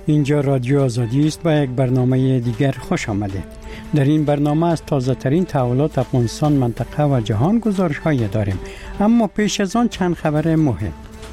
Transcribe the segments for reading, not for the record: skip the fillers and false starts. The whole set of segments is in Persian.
اینجا رادیو آزادی است و یک برنامه دیگر خوش آمده. در این برنامه از تازه ترین تحولات افغانستان، منطقه و جهان گزارش هایی داریم. اما پیش از آن چند خبر مهم.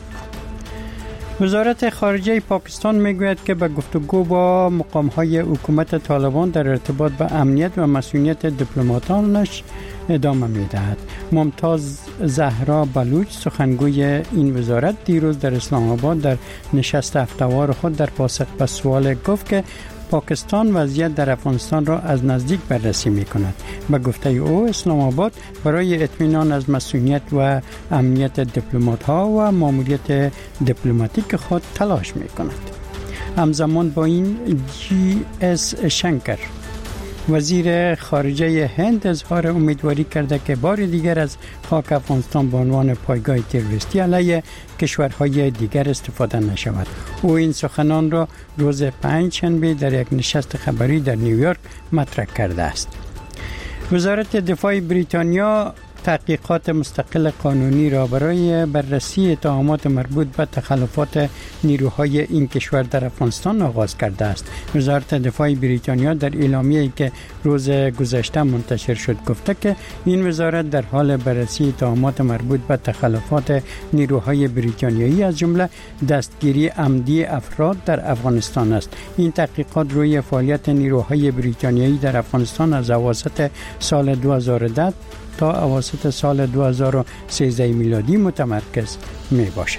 وزارت خارجه پاکستان میگوید که به گفتگو با مقام‌های حکومت طالبان در ارتباط به امنیت و مسئولیت دیپلماتانش ادامه می‌دهد. ممتاز زهرا بلوچ سخنگوی این وزارت دیروز در اسلام آباد در نشست هفته‌وار خود در پاسخ به سوال گفت که پاکستان وضعیت در افغانستان را از نزدیک بررسی می‌کند. به گفته او اسلام آباد برای اطمینان از مسئولیت و امنیت دیپلمات‌ها و ماموریت دیپلماتیک خود تلاش می‌کند. همزمان با این GS شنکر وزیر خارجه هند اظهار امیدواری کرده که بار دیگر از خاک افغانستان به عنوان پایگاه تروریستی علیه کشورهای دیگر استفاده نشود. او این سخنان را روز پنجشنبه در یک نشست خبری در نیویورک مطرح کرده است. وزارت دفاع بریتانیا تحقیقات مستقل قانونی را برای بررسی اتهامات مربوط به تخلفات نیروهای این کشور در افغانستان آغاز کرده است. وزارت دفاع بریتانیا در اعلامیه‌ای که روز گذشته منتشر شد گفته که این وزارت در حال بررسی اتهامات مربوط به تخلفات نیروهای بریتانیایی از جمله دستگیری عمدی افراد در افغانستان است. این تحقیقات روی فعالیت نیروهای بریتانیایی در افغانستان از اواسط سال 2010 تا اواسط سال 2013 میلادی متمرکز می باشد.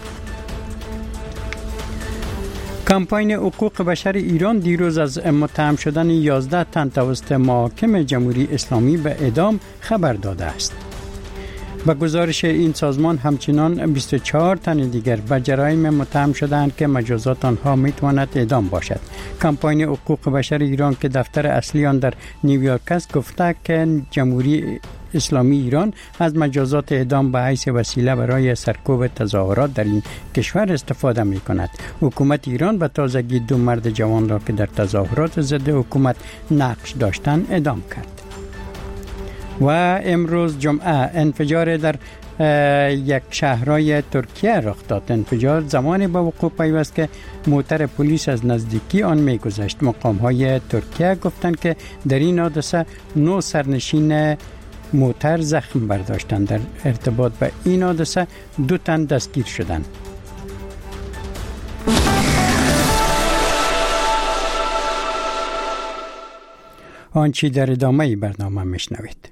کمپاین حقوق بشر ایران دیروز از متهم شدن 11 تن توسط محاکم جمهوری اسلامی به اعدام خبر داده است. با گزارش این سازمان همچنان 24 تن دیگر به جرایم متهم شدند که مجازات آنها میتواند اعدام باشد. کمپاین حقوق بشر ایران که دفتر اصلی آن در نیویورک است گفته که جمهوری اسلامی ایران از مجازات اعدام به حیث وسیله برای سرکوب تظاهرات در این کشور استفاده می کند. حکومت ایران به تازگی 2 مرد جوان را که در تظاهرات ضد حکومت نقش داشتند اعدام کرد. و امروز جمعه انفجار در یک شهرهای ترکیه رخ داد. انفجار زمانی به وقوع پیوست که موتر پلیس از نزدیکی آن می‌گذشت. مقام‌های ترکیه گفتند که در این حادثه 9 سرنشین موتر زخم برداشتند. در ارتباط به این حادثه 2 تن دستگیر شدند. آنچه در ادامه برنامه میشنوید.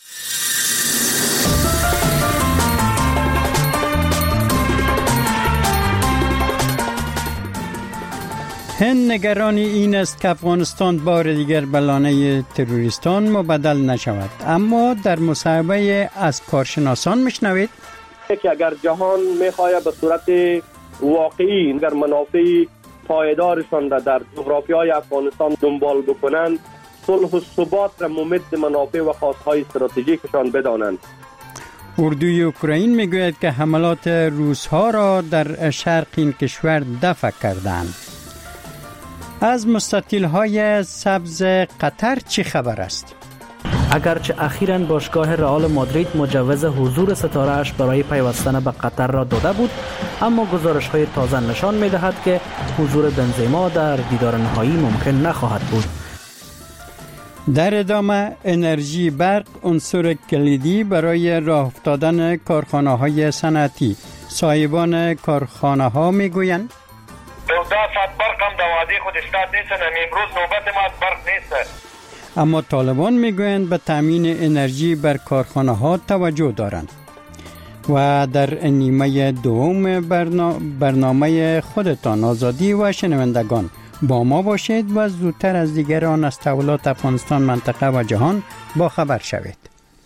هند نگران این است که افغانستان بار دیگر به لانه تروریستان مبدل نشود. اما در مصاحبه از کارشناسان میشنوید که اگر جهان میخواهد به صورت واقعی اگر منافع پایدارشان را در جغرافیای افغانستان دنبال بکنند، صلح و ثبات را ممد منافع و خواستهای استراتژیکشان بدانند. اردوی اوکراین میگوید که حملات روس‌ها را در شرق این کشور دفع کردند. از مستطیل‌های سبز قطر چی خبر است؟ اگرچه اخیراً باشگاه رئال مادرید مجوز حضور ستاره‌اش برای پیوستن به قطر را داده بود، اما گزارش‌های تازه نشان می‌دهد که حضور بنزما در دیدار نهایی ممکن نخواهد بود. در ادامه انرژی برق عنصر کلیدی برای راه افتادن کارخانه‌های صنعتی. صاحبان کارخانه‌ها می‌گویند 12 ساعت برق هم در وعده خود استاد نیستن. امروز نوبت ما از برق نیست. اما طالبان میگویند به تامین انرژی بر کارخانه ها توجه دارند. و در نیمه دوم برنامه خودتان آزادی و شنوندگان با ما باشید و زودتر از دیگران از تحولات افغانستان، منطقه و جهان با خبر شوید.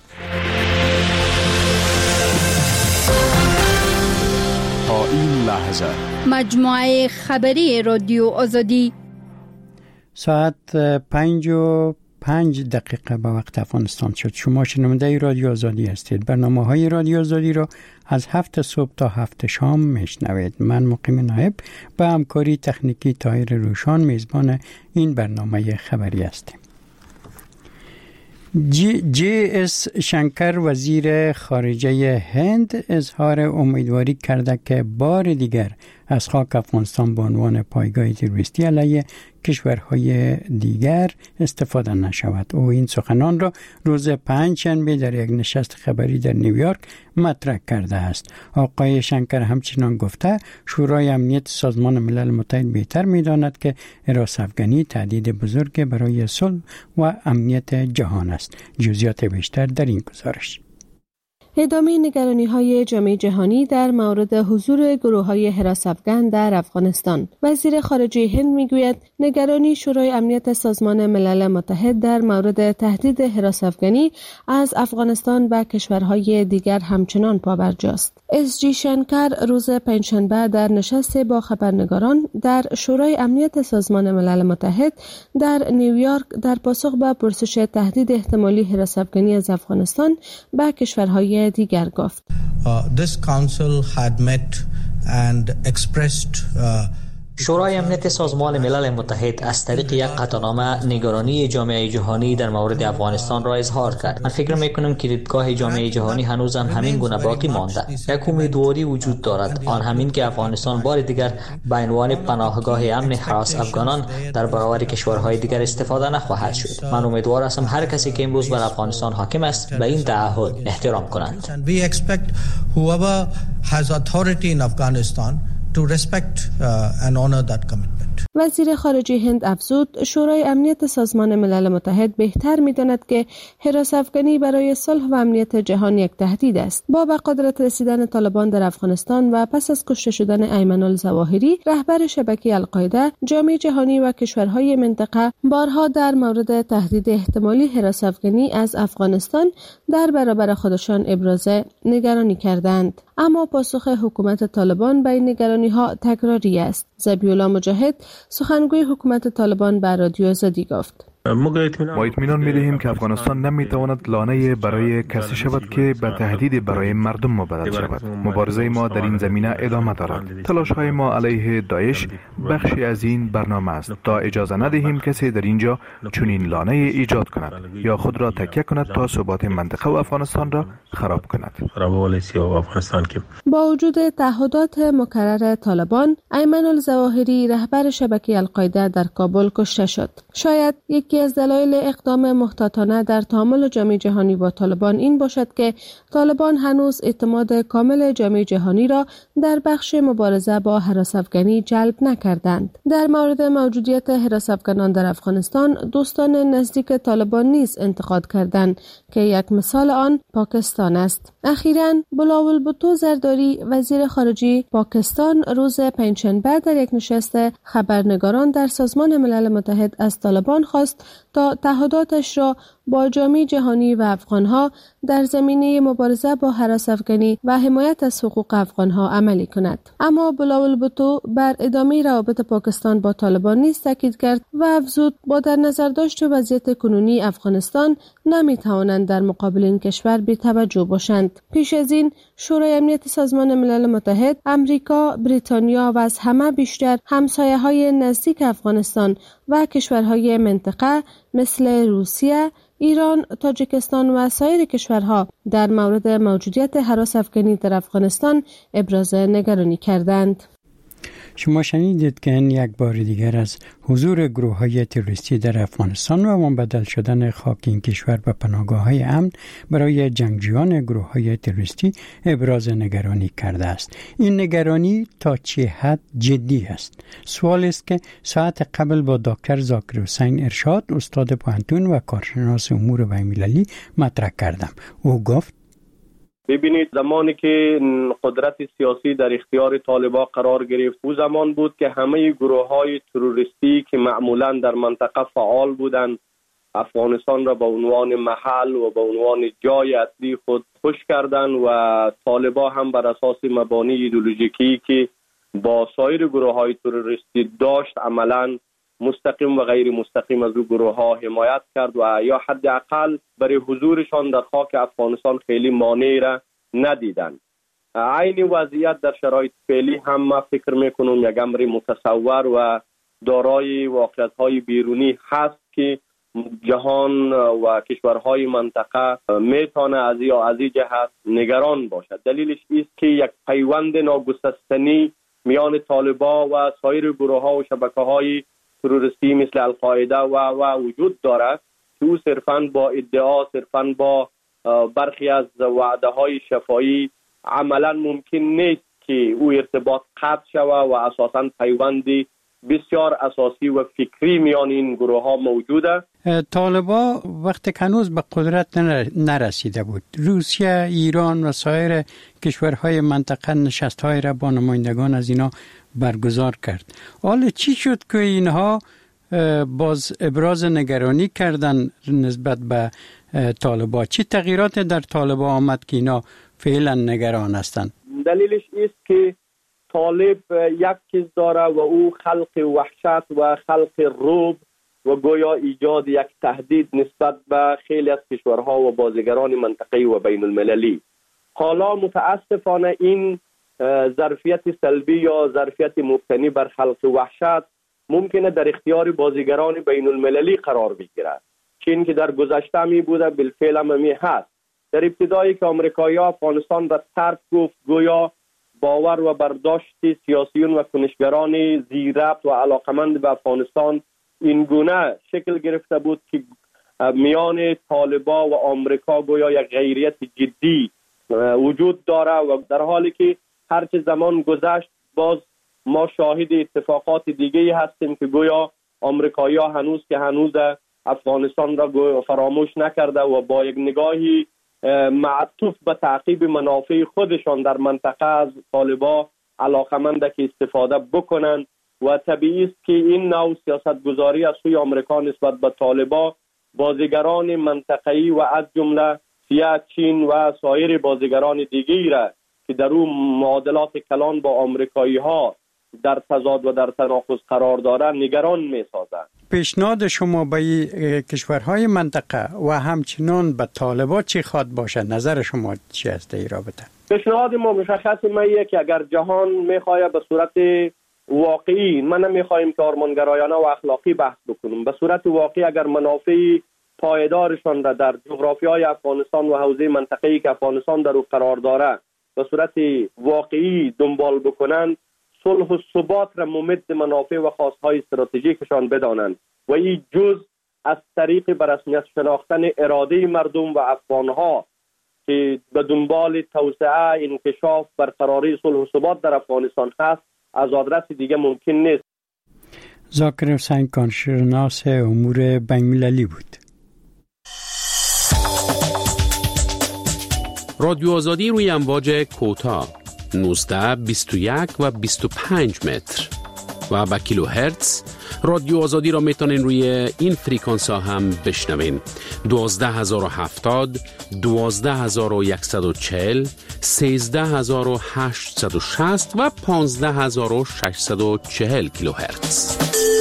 تا این لحظه مجموعه خبری رادیو آزادی ساعت 5:05 به وقت افغانستان شد. شما شنونده رادیو آزادی هستید. برنامه‌های رادیو آزادی را از 7 صبح تا 7 شام میشنوید. من مقیم نایب با همکاری تکنیکی طاهر روشان میزبان این برنامه خبری هستیم. GS شنکر وزیر خارجه هند اظهار امیدواری کرده که بار دیگر از خاک افغانستان به عنوان پایگاه تروریستی علیه کشورهای دیگر استفاده نشود. او این سخنان را روز پنجشنبه در یک نشست خبری در نیویورک مطرح کرده است. آقای شنکر همچنان گفته شورای امنیت سازمان ملل متحد بهتر می‌داند که حراس افغانی تهدید بزرگ برای صلح و امنیت جهان است. جزئیات بیشتر در این گزارش. ادامه نگرانی‌های جامعه جهانی در مورد حضور گروه‌های حراس افغان در افغانستان. وزیر خارجه هند می‌گوید نگرانی شورای امنیت سازمان ملل متحد در مورد تهدید حراس افغانی از افغانستان و کشورهای دیگر همچنان پابرجاست. اس جی شنکر روز پنجشنبه در نشست با خبرنگاران در شورای امنیت سازمان ملل متحد در نیویورک در پاسخ به پرسش تهدید احتمالی حراس افغانی از افغانستان به کشورهای دیگر گفت. This council had met and expressed شورای امنیت سازمان ملل متحد از طریق یک قطعنامه نگرانی جامعه جهانی در مورد افغانستان را اظهار کرد. من فکر میکنم که دیدگاه جامعه جهانی هنوز هم همین گونه باقی مانده. یک امیدواری وجود دارد، آن همین که افغانستان بار دیگر به عنوان پناهگاه امن حراس افغانان در برابر کشورهای دیگر استفاده نخواهد شد. من امیدوار هستم هر کسی که امروز بر افغانستان حاکم است به این تعهد احترام کنند. We expect whoever has authority in Afghanistan to respect and honor that commitment. وزیر خارجه هند افزود شورای امنیت سازمان ملل متحد بهتر می‌داند که حراس افغانی برای صلح و امنیت جهان یک تهدید است. با به قدرت رسیدن طالبان در افغانستان و پس از کشته شدن ایمن الظواهری رهبر شبکه القاعده، جامعه جهانی و کشورهای منطقه بارها در مورد تهدید احتمالی حراس افغانی از افغانستان در برابر خودشان ابراز نگرانی کردند. اما پاسخ حکومت طالبان به این نگرانی‌ها تکراری است. ذبیح‌الله مجاهد سخنگوی حکومت طالبان به رادیو آزادی گفت: ما اطمینان می‌دهیم که افغانستان نمی‌تواند لانه برای کسی شود که به تهدید برای مردم مبدل شود. مبارزه ما در این زمینه ادامه دارد. تلاش‌های ما علیه داعش بخشی از این برنامه است تا اجازه ندهیم کسی در اینجا چنین لانه ایجاد کند یا خود را تکیه کند تا ثبات منطقه و افغانستان را خراب کند. با وجود تعهدات مکرر طالبان، ایمن الظواهری رهبر شبکه القاعده در کابل کشته شد. شاید یکی از دلایل اقدام محتاطانه در تعامل جامعه جهانی با طالبان این باشد که طالبان هنوز اعتماد کامل جامعه جهانی را در بخش مبارزه با حراس افغانی جلب نکردند. در مورد موجودیت حراس افغانان در افغانستان، دوستان نزدیک طالبان نیز انتقاد کردند که یک مثال آن پاکستان است. اخیراً بلاول بھٹو زرداری وزیر خارجه پاکستان روز پنجشنبه در یک نشست خبرنگاران در سازمان ملل متحد از طالبان خواست تا تعهداتش را با جامعه جهانی و افغانها در زمینه مبارزه با حراس افغانی و حمایت از حقوق افغانها عملی کند. اما بلاول بھٹو بر ادامه روابط پاکستان با طالبان نیز تاکید کرد و افزود با در نظر داشت وضعیت کنونی افغانستان نمیتوانند در مقابل این کشور بی‌توجه باشند. پیش از این شورای امنیت سازمان ملل متحد، امریکا، بریتانیا و از همه بیشتر همسایه‌های نزدیک افغانستان و کشورهای منطقه مثل روسیه، ایران، تاجیکستان و سایر کشورها در مورد موجودیت حراس افغانی در افغانستان ابراز نگرانی کردند. شما شنیدید که این یک بار دیگر از حضور گروه‌های تروریستی در افغانستان و مبدل شدن خاک این کشور به پناهگاه‌های امن برای جنگجویان گروه‌های تروریستی ابراز نگرانی کرده است. این نگرانی تا چه حد جدی است؟ سوال است که ساعت قبل با دکتر ذاکر حسین ارشاد، استاد پوهنتون و کارشناس امور بین‌المللی مطرح کردم. او گفت: ببینید، زمانی که قدرت سیاسی در اختیار طالبان قرار گرفت، او زمان بود که همه گروه‌های تروریستی که معمولاً در منطقه فعال بودند افغانستان را به عنوان محل و به عنوان جای اصلی خود خوش کردند و طالبان هم بر اساس مبانی ایدئولوژیکی که با سایر گروه‌های تروریستی داشت عملاً مستقیم و غیر مستقیم از او گروه‌ها حمایت کرد و یا حداقل برای حضورشان در خاک افغانستان خیلی مانعی را ندیدند. عین وضعیت در شرایط فعلی هم ما فکر میکنم یک امر متصور و دارای واقعیت‌های بیرونی هست که جهان و کشورهای منطقه میتونه از این جهت نگران باشد. دلیلش است که یک پیوند ناگسستنی میان طالبان و سایر گروه‌ها و شبکه‌های تروریستی مثل القاعده و وجود دارد که او صرفاً با ادعا، صرفاً با برخی از وعده‌های شفاهی عملاً ممکن نیست که او ارتباط قطع شود و اساساً پیوندی بسیار اساسی و فکری میان این گروه ها موجوده. طالبان وقتی هنوز به قدرت نرسیده بود، روسیه، ایران و سایر کشورهای منطقه نشست‌های را با نمایندگان از اینا برگزار کرد. حالا چی شد که اینها باز ابراز نگرانی کردن نسبت به طالبان؟ چی تغییرات در طالبان آمد که اینا فعلا نگران هستند؟ دلیلش است که طالب یک چیز داره و او خلق وحشت و خلق رعب و گویا ایجاد یک تهدید نسبت به خیلی از کشورها و بازیگران منطقه‌ای و بین المللی. حالا متاسفانه این ظرفیت سلبی یا ظرفیت مبتنی بر خلق وحشت ممکنه در اختیار بازیگران بین المللی قرار بگیرد. چین که در گذشته می بوده بالفعل هم می هست. در ابتدایی که آمریکایی‌ها افغانستان را ترک گفت، گویا باور و برداشت سیاسیون و کنشگران زیربط و علاقمند به افغانستان این گونه شکل گرفته بود که میان طالبان و آمریکا گویا یک غیریت جدی وجود داره و در حالی که هرچه زمان گذشت باز ما شاهد اتفاقات دیگه هستیم که گویا آمریکایی‌ها هنوز افغانستان را فراموش نکرده و با یک نگاهی معطوف به تعقیب منافع خودشان در منطقه از طالبان علاقمند که استفاده بکنن و طبیعی است که این نوع سیاست گذاری از سوی آمریکا نسبت به طالبان بازیگران منطقه‌ای و از جمله روسیه، چین و سایر بازیگران دیگری را که در اون معادلات کلان با آمریکایی‌ها در تضاد و در تناقض قرار دارند نگران می‌سازند. پیشنهاد شما به کشورهای منطقه و همچنان به طالبان چی خواد باشه؟ نظر شما چی است در این رابطه؟ پیشنهاد ما مشخص اینه که اگر جهان می‌خواهد به صورت واقعی، ما نمی‌خوایم که آرمانگرایانه و اخلاقی بحث بکنیم، به صورت واقعی اگر منافع پایدارشان را در جغرافیای افغانستان و حوزه منطقه‌ای که افغانستان در او قرار دارد به صورت واقعی دنبال بکنند، صلح و ثبات را ممد منافع و خواست‌های استراتژیکشان بدانند و این جز از طریق به رسمیت شناختن اراده مردم و افغان‌ها که به دنبال توسعه، انکشاف، برقراری صلح و ثبات در افغانستان هست از آدرس دیگه ممکن نیست. ذاکر حسین کارشناس امور بین‌المللی بود. رادیو آزادی روی امواج کوتاه 19، 21 و 25 متر و با کیلو هرتز. رادیو آزادی را میتونین روی این فریکانس ها هم بشنوین: 12070، 12140، 13860 و 15640 کیلو هرتز.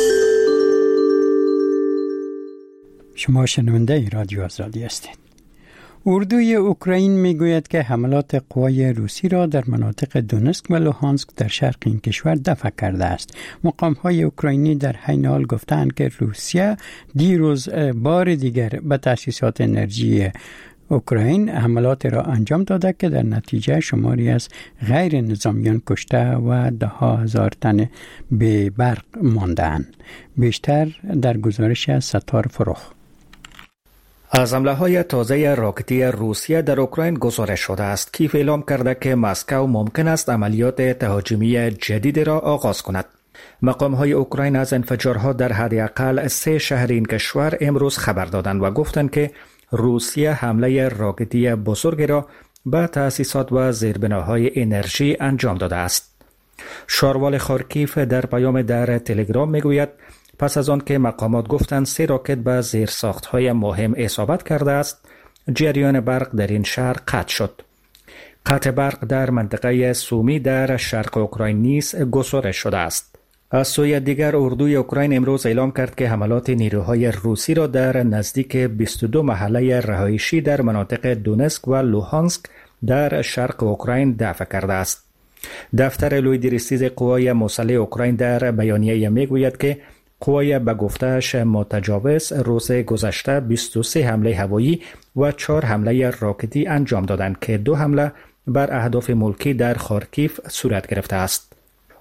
شما شنونده رادیو آزادی هستید. اردوی اوکراین میگوید که حملات قوای روسی را در مناطق دونسک و لوهانسک در شرق این کشور دفع کرده است. مقام‌های اوکراینی در حین حال گفتند که روسیه دیروز بار دیگر به تأسیسات انرژی اوکراین حملات را انجام داده که در نتیجه شماری از غیر نظامیان کشته و 10,000 تن به برق مانده‌اند. بیشتر در گزارش از ستار فروخ. از حمله‌های تازه راکتی روسیه در اوکراین گزارش شده است. کیف اعلام کرده که مسکو ممکن است عملیات تهاجمی جدید را آغاز کند. مقام‌های اوکراین از انفجارها در حداقل 3 شهر این کشور امروز خبر دادند و گفتند که روسیه حمله راکتی بزرگی را به تأسیسات و زیربناهای انرژی انجام داده است. شاروال خارکیف در پیام در تلگرام میگوید پس از آن که مقامات گفتند 3 راکت به زیرساخت‌های مهم اصابت کرده است، جریان برق در این شهر قطع شد. قطع برق در منطقه سومی در شرق اوکراین نیز گزارش شده است. از سوی دیگر اردوی اوکراین امروز اعلام کرد که حملات نیروهای روسی را در نزدیک 22 محله رهایشی در مناطق دونسک و لوهانسک در شرق اوکراین دفع کرده است. دفتر لویدریستیز قوای مسلح اوکراین در بیانیه میگوید که قوای به گفته‌اش متجاوز روز گذشته 23 حمله هوایی و 4 حمله راکتی انجام دادند که 2 حمله بر اهداف ملکی در خارکیف صورت گرفته است.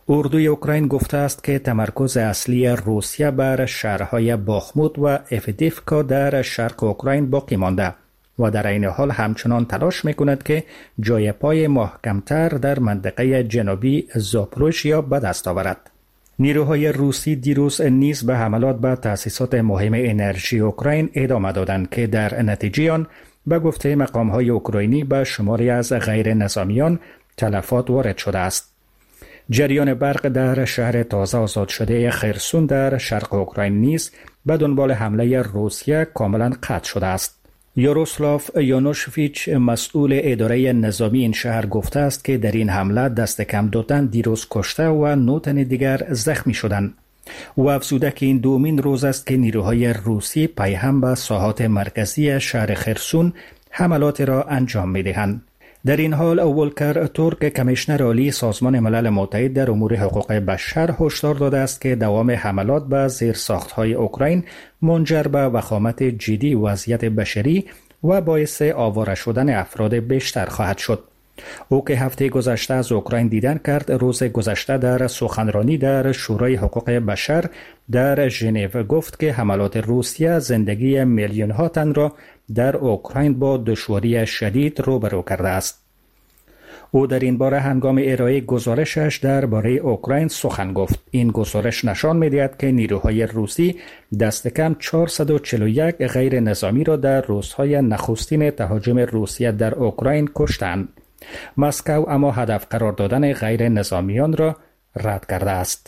اردوی اوکراین گفته است که تمرکز اصلی روسیه بر شهرهای باخموت و افدیفکا در شرق اوکراین باقی مانده و در این حال همچنان تلاش میکند که جای پای محکمتر در منطقه جنوبی زاپروژیا به دست آورد. نیروهای روسی دیروز نیز به حملات به تأسیسات مهم انرژی اوکراین ادامه دادند که در نتیجه آن به گفته مقام‌های اوکراینی به شماری از غیر نظامیان تلفات وارد شده است. جریان برق در شهر تازه آزاد شده خرسون در شرق اوکراین نیز به دنبال حمله روسیه کاملا قطع شده است. یاروسلاف یانوشویچ مسئول اداره نظامی این شهر گفته است که در این حمله دست کم 2 تن دیروز کشته و 9 تن دیگر زخمی شدند. او افزوده که این دومین روز است که نیروهای روسی پیهم به ساحات مرکزی شهر خرسون حملات را انجام می‌دهند. در این حال ولکر تورک کمیشنر عالی سازمان ملل متحد در امور حقوق بشر هشدار داده است که دوام حملات به زیرساخت‌های اوکراین منجر به وخامت جدی وضعیت بشری و باعث آواره شدن افراد بیشتر خواهد شد. او که هفته گذشته از اوکراین دیدن کرد، روز گذشته در سخنرانی در شورای حقوق بشر در ژنو گفت که حملات روسیه زندگی میلیون‌ها تن را در اوکراین با دشواری شدید روبرو کرده است. او در این باره هنگام ارائه گزارشش درباره اوکراین سخن گفت. این گزارش نشان می‌دهد که نیروهای روسی دست کم 441 غیر نظامی را در روزهای نخستین تهاجم روسیه در اوکراین کشتند. مسکو اما هدف قرار دادن غیر نظامیان را رد کرده است.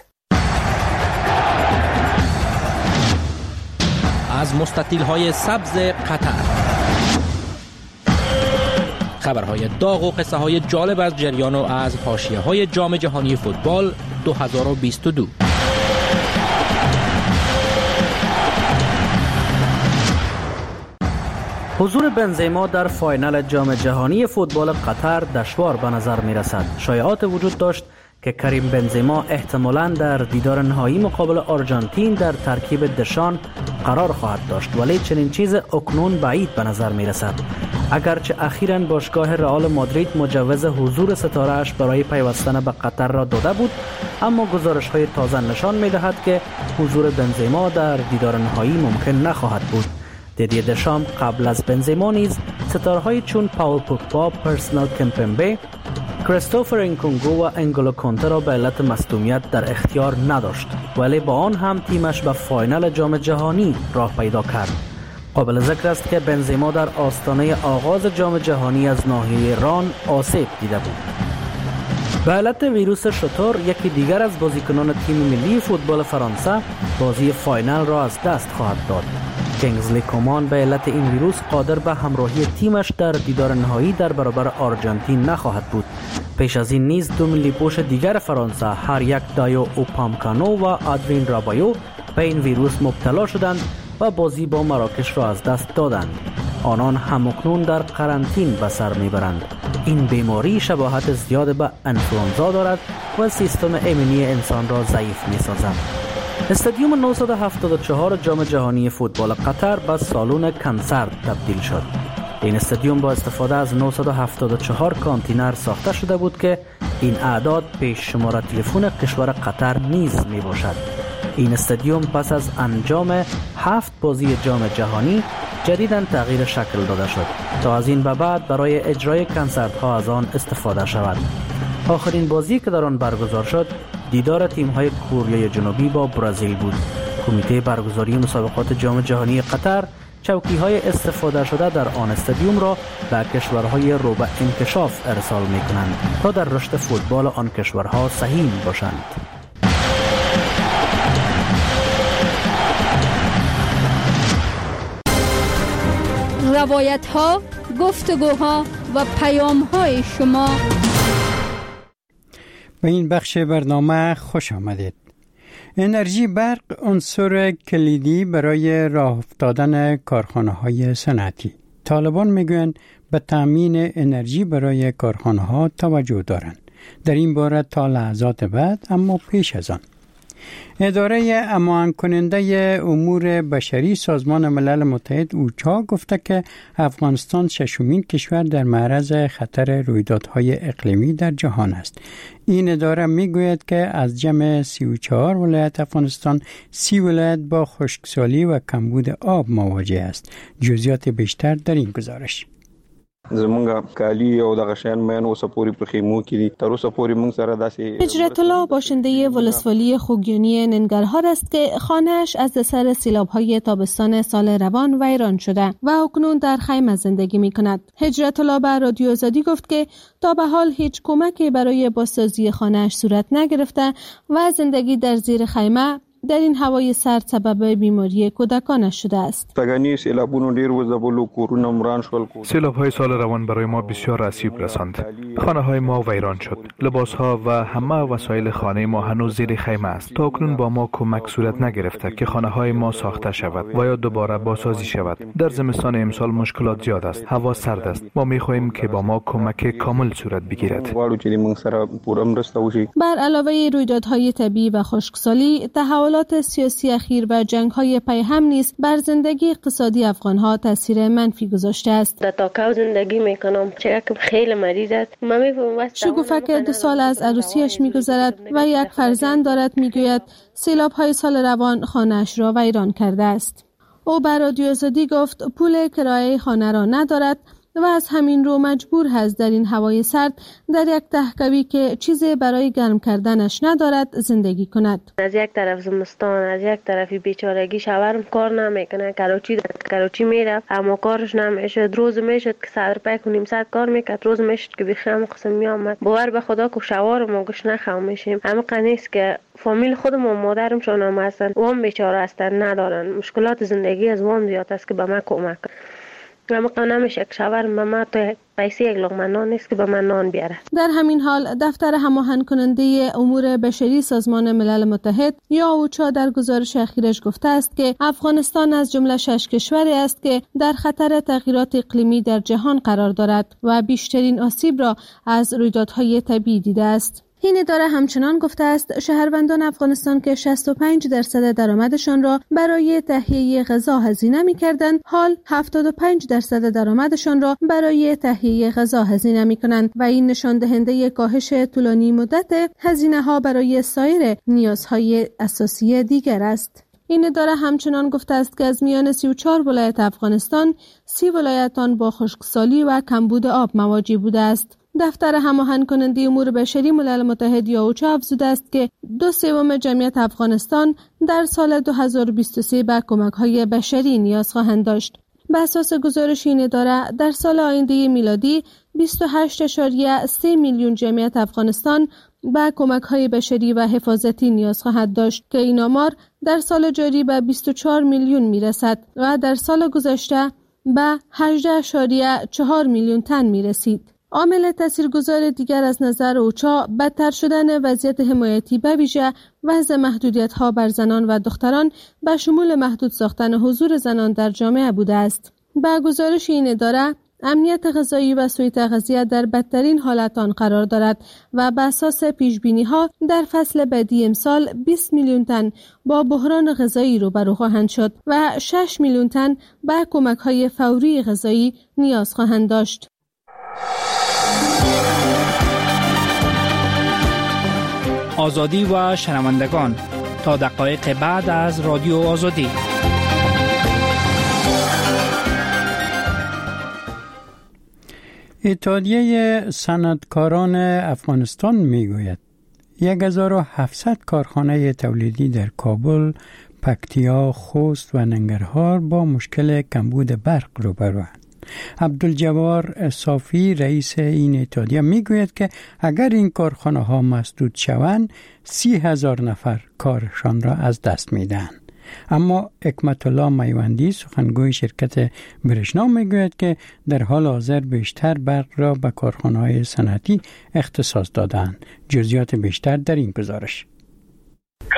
از مستطیل‌های سبز قطر، خبرهای داغ و قصه های جالب از جریان و از حاشیه‌های جام جهانی فوتبال 2022. حضور بنزما در فاینال جام جهانی فوتبال قطر دشوار به نظر می رسد. شایعات وجود داشت که کریم بنزما احتمالاً در دیدار نهایی مقابل آرژانتین در ترکیب دشان قرار خواهد داشت، ولی چنین چیز اکنون بعید به نظر می رسد. اگرچه اخیراً باشگاه رئال مادرید مجوز حضور ستاره‌اش برای پیوستن به قطر را داده بود، اما گزارش‌های تازه نشان می‌دهد که حضور بنزما در دیدار نهایی ممکن نخواهد بود. دیدی دشام قبل از بنزما نیز ستاره‌های چون پاول پوگبا، پرسنل کمپمبه، کریستوفر انکونگو و انگولو کانته را به علت مصدومیت در اختیار نداشت، ولی با آن هم تیمش به فاینال جام جهانی راه پیدا کرد. قابل ذکر است که بنزما در آستانه آغاز جام جهانی از ناحیه ران آسیب دیده بود. به علت ویروس شتر، یکی دیگر از بازیکنان تیم ملی فوتبال فرانسه بازی فاینال را از دست خواهد داد. کینگزلی کومان به علت این ویروس قادر به همراهی تیمش در دیدار نهایی در برابر آرژانتین نخواهد بود. پیش از این نیز 2 ملی پوش دیگر فرانسه، هر یک دایو اوپامکانو و آدرین رابایو، به این ویروس مبتلا شدند و بازی با مراکش را از دست دادند. آنان همکنون در قرنطین به سر میبرند. این بیماری شباهت زیاد به انفلانزا دارد و سیستم ایمنی انسان را ضعیف میسازد. استادیوم 974 جام جهانی فوتبال قطر به سالن کنسرت تبدیل شد. این استادیوم با استفاده از 974 کانتینر ساخته شده بود که این اعداد پیش شماره تلفن کشور قطر نیز می باشد. این استادیوم پس از انجام 7 بازی جام جهانی جدیداً تغییر شکل داده شد تا از این به بعد برای اجرای کنسرت ها از آن استفاده شود. آخرین بازی که در آن برگزار شد دیدار تیم‌های کره جنوبی با برزیل بود. کمیته برگزاری مسابقات جام جهانی قطر چوکی‌های استفاده شده در آن استادیوم را به کشورهای رو به انکشاف ارسال می‌کنند تا در رشد فوتبال آن کشورها سهیم باشند. روایت‌ها، گفتگوها و پیام‌های شما. به این بخش برنامه خوش آمدید. انرژی برق عنصر کلیدی برای راه افتادن کارخانه‌های صنعتی. طالبان میگویند به تامین انرژی برای کارخانه‌ها توجه دارند. در این باره تا لحظات بعد، اما پیش از آن اداره امان کننده امور بشری سازمان ملل متحد اوچا گفته که افغانستان ششمین کشور در معرض خطر رویدادهای اقلیمی در جهان است. این اداره میگوید که از جمع 34 ولایت افغانستان 30 ولایت با خشکسالی و کمبود آب مواجه است. جزئیات بیشتر در این گزارش. زمونږ کالی او د غشان مین او سپوري په خیمو کې دي تر اوسه پورې موږ سره داسې هجرت الله باشنده ولسوالی خوگیانی ننگرهار است که خانه‌اش از اثر سیلاب‌های تابستان سال روان ویران شده و اکنون در خیمه زندگی می‌کند. هجرت الله به رادیو آزادی گفت که تا به حال هیچ کمکی برای بازسازی خانه‌اش صورت نگرفته و زندگی در زیر خیمه در این هوای سرد سبب بیماری کودکانش شده است. سیلاب‌های سال روان برای ما بسیار آسیب رساند. خانه‌های ما ویران شد. لباس‌ها و همه وسایل خانه ما هنوز زیر خیمه است. تا اکنون با ما کمک صورت نگرفته که خانه‌های ما ساخته شود و یا دوباره بازسازی شود. در زمستان امسال مشکلات زیاد است. هوا سرد است. ما می‌خواهیم که با ما کمک کامل صورت بگیرد. بر علاوه رویدادهای طبیعی و خشکسالی، تحولات سیاسی اخیر و جنگ‌های پیهم نیز بر زندگی اقتصادی افغان‌ها تاثیر منفی گذاشته است. در تاکاو زندگی می‌کنم، چرا خیلی مریض است. شگوفه که 2 سال از عروسیش می‌گذرد و یک فرزند دارد می‌گوید سیلاب‌های سال روان خانه‌اش را ویران کرده است. او به رادیو آزادی گفت پول کرایه خانه را ندارد و از همین رو مجبور هست در این هوای سرد در یک تهکوی که چیزی برای گرم کردنش ندارد زندگی کند. از یک طرف زمستان، از یک طرف بیچارگی، شوهرم کار نمیکنه، کراچی میره اما کارش نمیشه. روز میشد که 100 کار میکرد، روز میشد که بخیام قسم میامد. باور به خدا که شوهرم گوش نخوام میشیم. اما قنیست که فامیل خودم و مادرم شون هم هستن، وام بیچاره هستن، ندارن. مشکلات زندگی از وام زیاد است که به من کمک اما نمیشه که شوهرم به من تو پیسه یک لقمه نان نیست که به من نان بیاره. در همین حال دفتر هماهنگ کننده امور بشری سازمان ملل متحد یا اوچا در گزارش اخیرش گفته است که افغانستان از جمله 6 کشوری است که در خطر تغییرات اقلیمی در جهان قرار دارد و بیشترین آسیب را از رویدادهای طبیعی دیده است. این اداره همچنان گفته است شهروندان افغانستان که 65% درآمدشان را برای تهیه غذا هزینه می‌کردند، حال 75% درآمدشان را برای تهیه غذا هزینه می‌کنند و این نشان دهنده کاهش طولانی مدت هزینه‌ها برای سایر نیازهای اساسی دیگر است. این اداره همچنان گفته است که از میان 34 ولایت افغانستان 30 ولایت آن با خشکسالی و کمبود آب مواجه بوده است. دفتر هماهنگ کننده امور بشری ملل متحد یا اوچا افزوده است که 2/3 جمعیت افغانستان در سال 2023 به کمک‌های بشری نیاز خواهند داشت. به اساس گزارش این اداره در سال آینده میلادی 28.3 میلیون جمعیت افغانستان به کمک‌های بشری و حفاظتی نیاز خواهد داشت که این آمار در سال جاری به 24 میلیون میرسد و در سال گذشته به 18.4 میلیون تن میرسید. عامل تاثیرگذار دیگر از نظر اوچا بدتر شدن وضعیت حمایتی به ویژه وضع محدودیت‌ها بر زنان و دختران به شمول محدود ساختن حضور زنان در جامعه بوده است. به گزارش این اداره امنیت غذایی و سوء تغذیه در بدترین حالت آن قرار دارد و بر اساس پیش‌بینی‌ها در فصل بعدی امسال 20 میلیون تن با بحران غذایی روبرو خواهند شد و 6 میلیون تن به کمک‌های فوری غذایی نیاز خواهند داشت. آزادی و شنوندگان تا دقایق بعد از رادیو آزادی. اتحادیه صنعتکاران افغانستان میگوید 1700 کارخانه تولیدی در کابل، پکتیا، خوست و ننگرهار با مشکل کمبود برق روبروند. عبدالجوار صافی رئیس این اتحادیه میگوید که اگر این کارخانه ها مسدود شوند 30,000 نفر کارشان را از دست میدهند. اما حکمت الله میوندی سخنگوی شرکت برشنا میگوید که در حال حاضر بیشتر برق را به کارخانه های صنعتی اختصاص دادند. جزئیات بیشتر در این گزارش. کار ما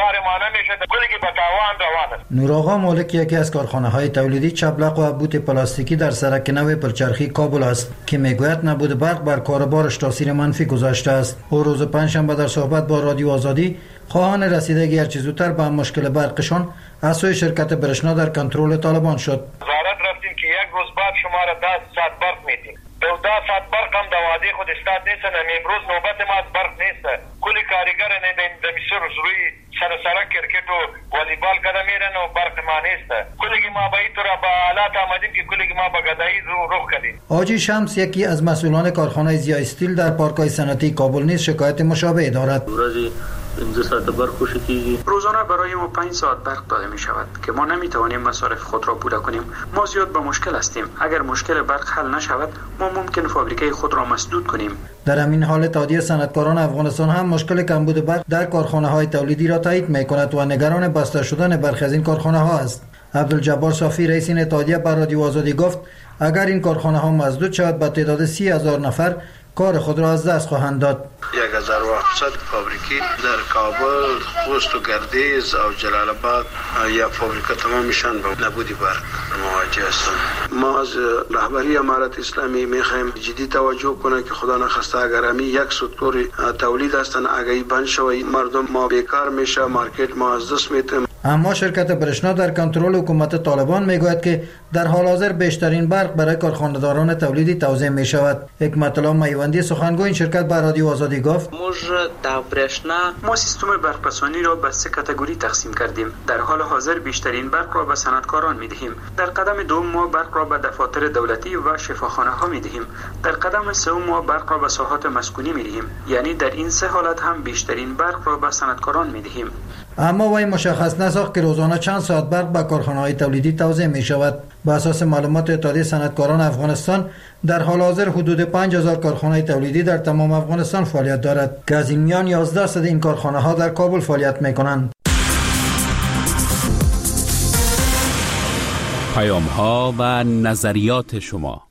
نمیشه، کلی به تاوان روان است. نورآقا مالک یکی از کارخانه‌های تولیدی چبلق و بوت پلاستیکی در سرک نو پلچرخی کابل است که میگوید نبود برق بر کاربارش تاثیر منفی گذاشته است. او روز پنجشنبه در صحبت با رادیو آزادی خواهان رسیدگی هرچه زودتر به مشکل برقشان از سوی شرکت برشنا در کنترل طالبان شد. وزارت رفتیم که یک روز بعد شما را 10 ساعت برق میدیم. 10 ساعت برق هم در وعده خود استاد نیست. امروز نوبت ما از برق نیست. کلی کارگر در مصر روی سر کرکت و والیبال کده میرن و برق ما نیست. کلی ما باید تو را با آلات آمدیم که کلی ما با گدایی روح کردیم. آجی شمس یکی از مسئولان کارخانه زیا استیل در پارک‌های صنعتی کابل نیز شکایت مشابه دارد. این ساعت برق کشیدگی روزانه برای ما 5 ساعت برق داده می شود که ما نمی توانیم مصارف خود را پوره کنیم. ما زیاد به مشکل هستیم. اگر مشکل برق حل نشود ما ممکن فابریکه خود را مسدود کنیم. در همین حال اتحادیه صنعتکاران افغانستان هم مشکل کمبود برق در کارخانه‌های تولیدی را تایید می‌کند و نگران بسته شدن برخی از این کارخانه‌ها است. عبدالجبار صافی رئیس این اتحادیه بر رادیو آزادی گفت اگر این کارخانه‌ها مسدود شود به تعداد 30,000 نفر کار خود را از دست خواهند داد. 1700 فابریکی در کابل، خوست و گردیز و جلال آباد یک فابریکه تمام میشن به نبودی برق مواجه هستند. ما از رهبری امارت اسلامی میخوایم جدی توجه کنه که خدا نخواسته اگر همی یک سکتور تولید هستن اگه بند شود مردم ما بیکار میشه، مارکت ما از دست میده. اما شرکت برشنا در کنترل حکومت طالبان میگوید که در حال حاضر بیشترین برق برای کارخانه‌داران تولیدی توزیع می شود. حکمت الله میوندی سخنگوی این شرکت بر رادیو آزادی گفت ما سیستم برق‌رسانی را به 3 کاتگوری تقسیم کردیم. در حال حاضر بیشترین برق را به صنعتکاران می‌دهیم. در قدم دوم ما برق را به دفاتر دولتی و شفاخانه‌ها می‌دهیم. در قدم سوم ما برق را به ساحات مسکونی می‌دهیم. یعنی در این 3 حالت هم بیشترین برق را به صنعتکاران می‌دهیم. اما وی مشخص نساخت که روزانه چند ساعت برق به کارخانه‌های تولیدی توزیع می‌شود. بر اساس معلومات اتحادیه صنعتکاران افغانستان در حال حاضر حدود 5000 کارخانه تولیدی در تمام افغانستان فعالیت دارد که از این میان 11% این کارخانه‌ها در کابل فعالیت می‌کنند. پیام‌ها و نظریات شما.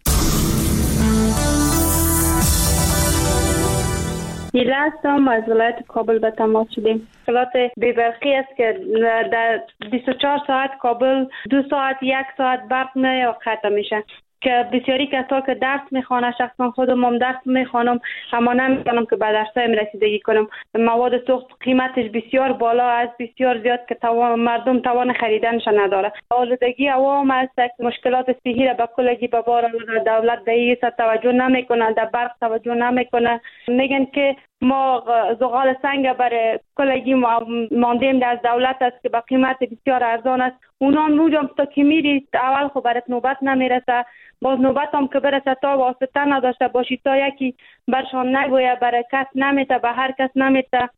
نیله هستم، از ولایت کابل به تماس شدیم. مشکلات بی‌برقی است که در 24 ساعت کابل 2 ساعت 1 ساعت برق میاد و قطع میشه که بسیاری کسا که درس میخوانه، شخصا خودم هم درس میخوانم اما نمیتونم که به درسایم رسیدگی کنم. مواد سوخت قیمتش بسیار بالا است، بسیار زیاد که مردم توان خریدنش نداره. آلودگی هوا هم است، مشکلات صحی را به کلگی به بار دولت به این توجه نمیکنه، در برق توجه نمیکنه. میگن که ما زغال سنگ برای کلگی ماندیم از دولت است که با قیمت بسیار ارزان است. اونا موجم تا که میری اول خب برات نوبت نمیرسه، باز نوبت هم که برسه تا واسطه نداشته باشی، تا یکی برشان نگویه، برای کس نمیته، به هر کس نمیته.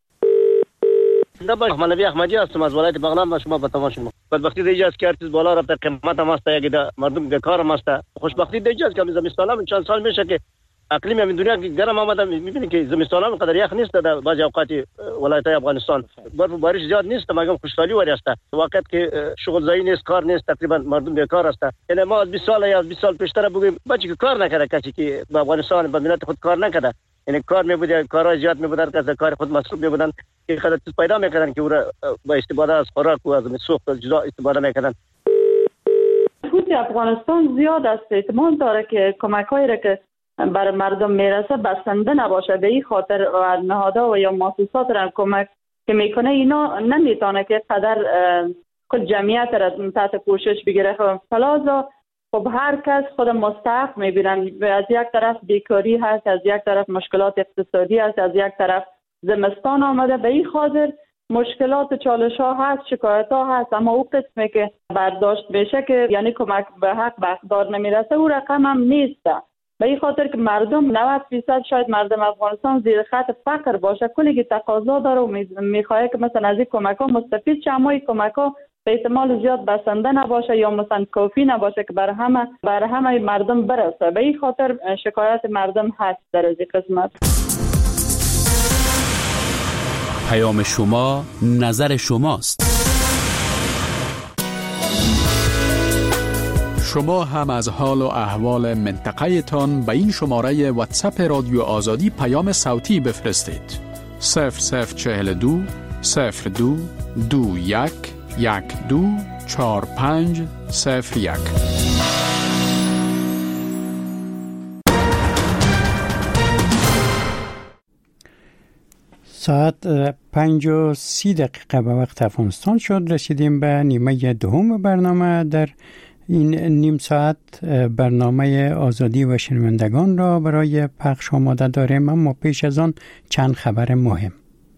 احمد نبی احمدی هستم از ولایت بغلان و شما به تماس شما. بدبختی دیگه است که هر چیز بالا رفته، قیمت هم است، یک مردم بیکار هم است. خوشبختی دیگه است که زمستان هم چند سال میشه که اقلیم همین دنیا گرم آمده، میبینید که زمستان هم قدر یخ نیست در بعضی اوقات ولایت‌های افغانستان. برف و بارش زیاد نیست، مگم خوشحالی وری است. وقت که شغل زایی نیست، کار نیست، تقریبا مردم بیکار است. یعنی ما از 20 سال یا 20 سال پیشتر بگیم بچه که کار نکرده، کسی که به افغانستان به ملت خود کار نکرده، یعنی کار میبوده، کارهای زیاد میبودن، کسی کار خود مصروف میبودن که خود چیز پیدا میکردن که او را با استفاده از خوراک و از سوخت جدا استفاده میکردن. خود افغانستان زیاد است، احتمال داره که کمک‌هایی را که برای مردم میرسه بسنده نباشه. به این خاطر نهادها و یا مؤسسات را کمک که میکنه اینا نمیتونه که قدر خود جمعیت را تحت پوشش بگیره. فلازا خب هر کس خود مستحق میبینن. از یک طرف بیکاری هست، از یک طرف مشکلات اقتصادی هست، از یک طرف زمستان آمده. به این خاطر مشکلات چالش ها هست، شکایت ها هست، اما او قسمه که برداشت بشه که یعنی کمک به حق به اقدار نمیرسه، او رقم هم نیست. به این خاطر که مردم 90% شاید مردم افغانستان زیر خط فقر باشه، کلی که تقاضا داره و میخواه که مثلا از این کمک ها مستفید شه، اما این کمک ها به احتمال زیاد بسنده نباشه یا مثلا کافی نباشه که برای همه مردم برسه. به این خاطر شکایت مردم هست در از این قسمت. پیام شما، نظر شماست. شما هم از حال و احوال منطقه تان به این شماره واتساپ رادیو آزادی پیام صوتی بفرستید. 0042 02 21 12 45 01. ساعت 5:30 به وقت افغانستان شد. رسیدیم به نیمه دوم برنامه. در این نیم ساعت برنامه آزادی و شنوندگان را برای پخش آماده داریم، اما پیش از آن چند خبر مهم.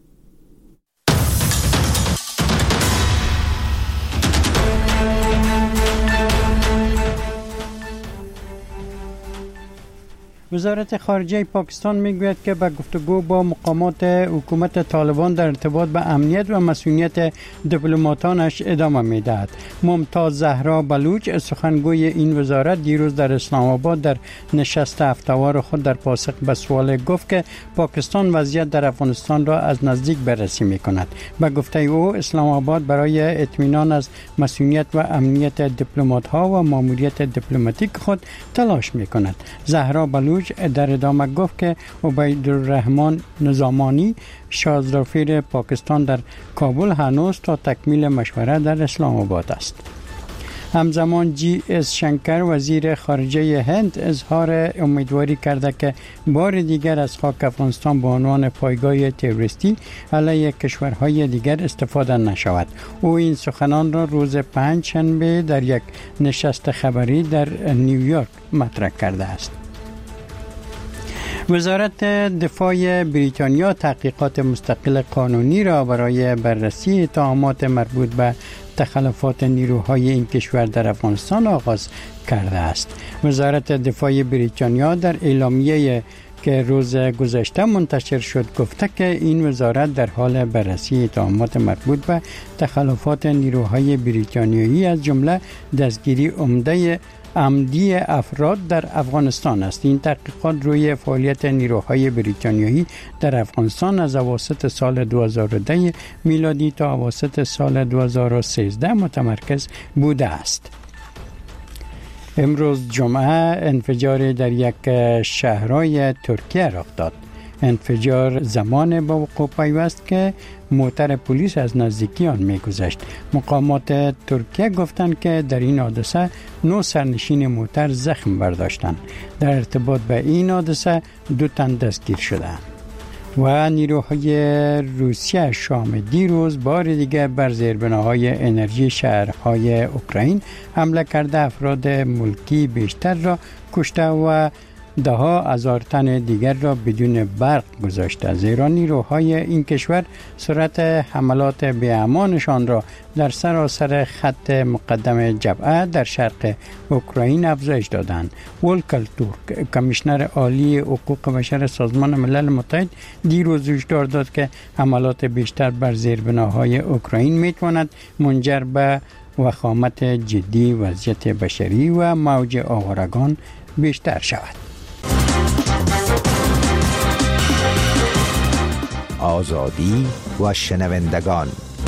وزارت خارجه پاکستان میگوید که به گفتگو با مقامات حکومت طالبان در ارتباط به امنیت و مسئولیت دیپلماتانش ادامه میدهد. ممتاز زهرا بلوچ، سخنگوی این وزارت، دیروز در اسلام آباد در نشست هفته‌وار خود در پاسخ به سوال گفت که پاکستان وضعیت در افغانستان را از نزدیک بررسی میکند. به گفته او، اسلام آباد برای اطمینان از مسئولیت و امنیت دیپلمات‌ها و ماموریت دیپلماتیک خود تلاش میکند. زهرا بلوچ در ادامه گفت که عبیدالرحمن نظامانی، شاهزاده‌فیر پاکستان در کابل، هنوز تا تکمیل مشوره در اسلام آباد است. همزمان جی اس شنکر، وزیر خارجه هند، اظهار امیدواری کرده که بار دیگر از خاک افغانستان به عنوان پایگاه تروریستی علیه کشورهای دیگر استفاده نشود. او این سخنان را روز پنجشنبه در یک نشست خبری در نیویورک مطرح کرده است. وزارت دفاع بریتانیا تحقیقات مستقل قانونی را برای بررسی اتهامات مربوط به تخلفات نیروهای این کشور در افغانستان آغاز کرده است. وزارت دفاع بریتانیا در اعلامیه که روز گذشته منتشر شد گفته که این وزارت در حال بررسی اتهامات مربوط به تخلفات نیروهای بریتانیایی از جمله دستگیری عمدی افراد در افغانستان است. این تحقیقات روی فعالیت نیروهای بریتانیایی در افغانستان از اواسط سال 2010 میلادی تا اواسط سال 2013 متمرکز بوده است. امروز جمعه انفجار در یک شهرهای ترکیه رخ داد. انفجار زمان با وقوع پیوست که موتر پلیس از نزدیکی آن می‌گذشت. مقامات ترکیه گفتند که در این حادثه 9 سرنشین موتر زخم برداشتند. در ارتباط به این حادثه 2 تن دستگیر شدند. و نیروهای روسیه شام دیروز بار دیگر بر زیربناهای انرژی شهرهای اوکراین حمله کرده افراد ملکی بیشتر را کشته و ده ها هزار تن دیگر را بدون برق گذاشته. زیرا نیروهای این کشور سرعت حملات بی‌امانشان را در سراسر خط مقدم جبهه در شرق اوکراین افزایش دادند. ولکر تورک، کمیشنر عالی حقوق بشر سازمان ملل متحد، دیروز هشدار داد که حملات بیشتر بر زیربناهای اوکراین میتواند منجر به وخامت جدی وضعیت بشری و موج آوارگان بیشتر شود. آزادی و شنوندگان.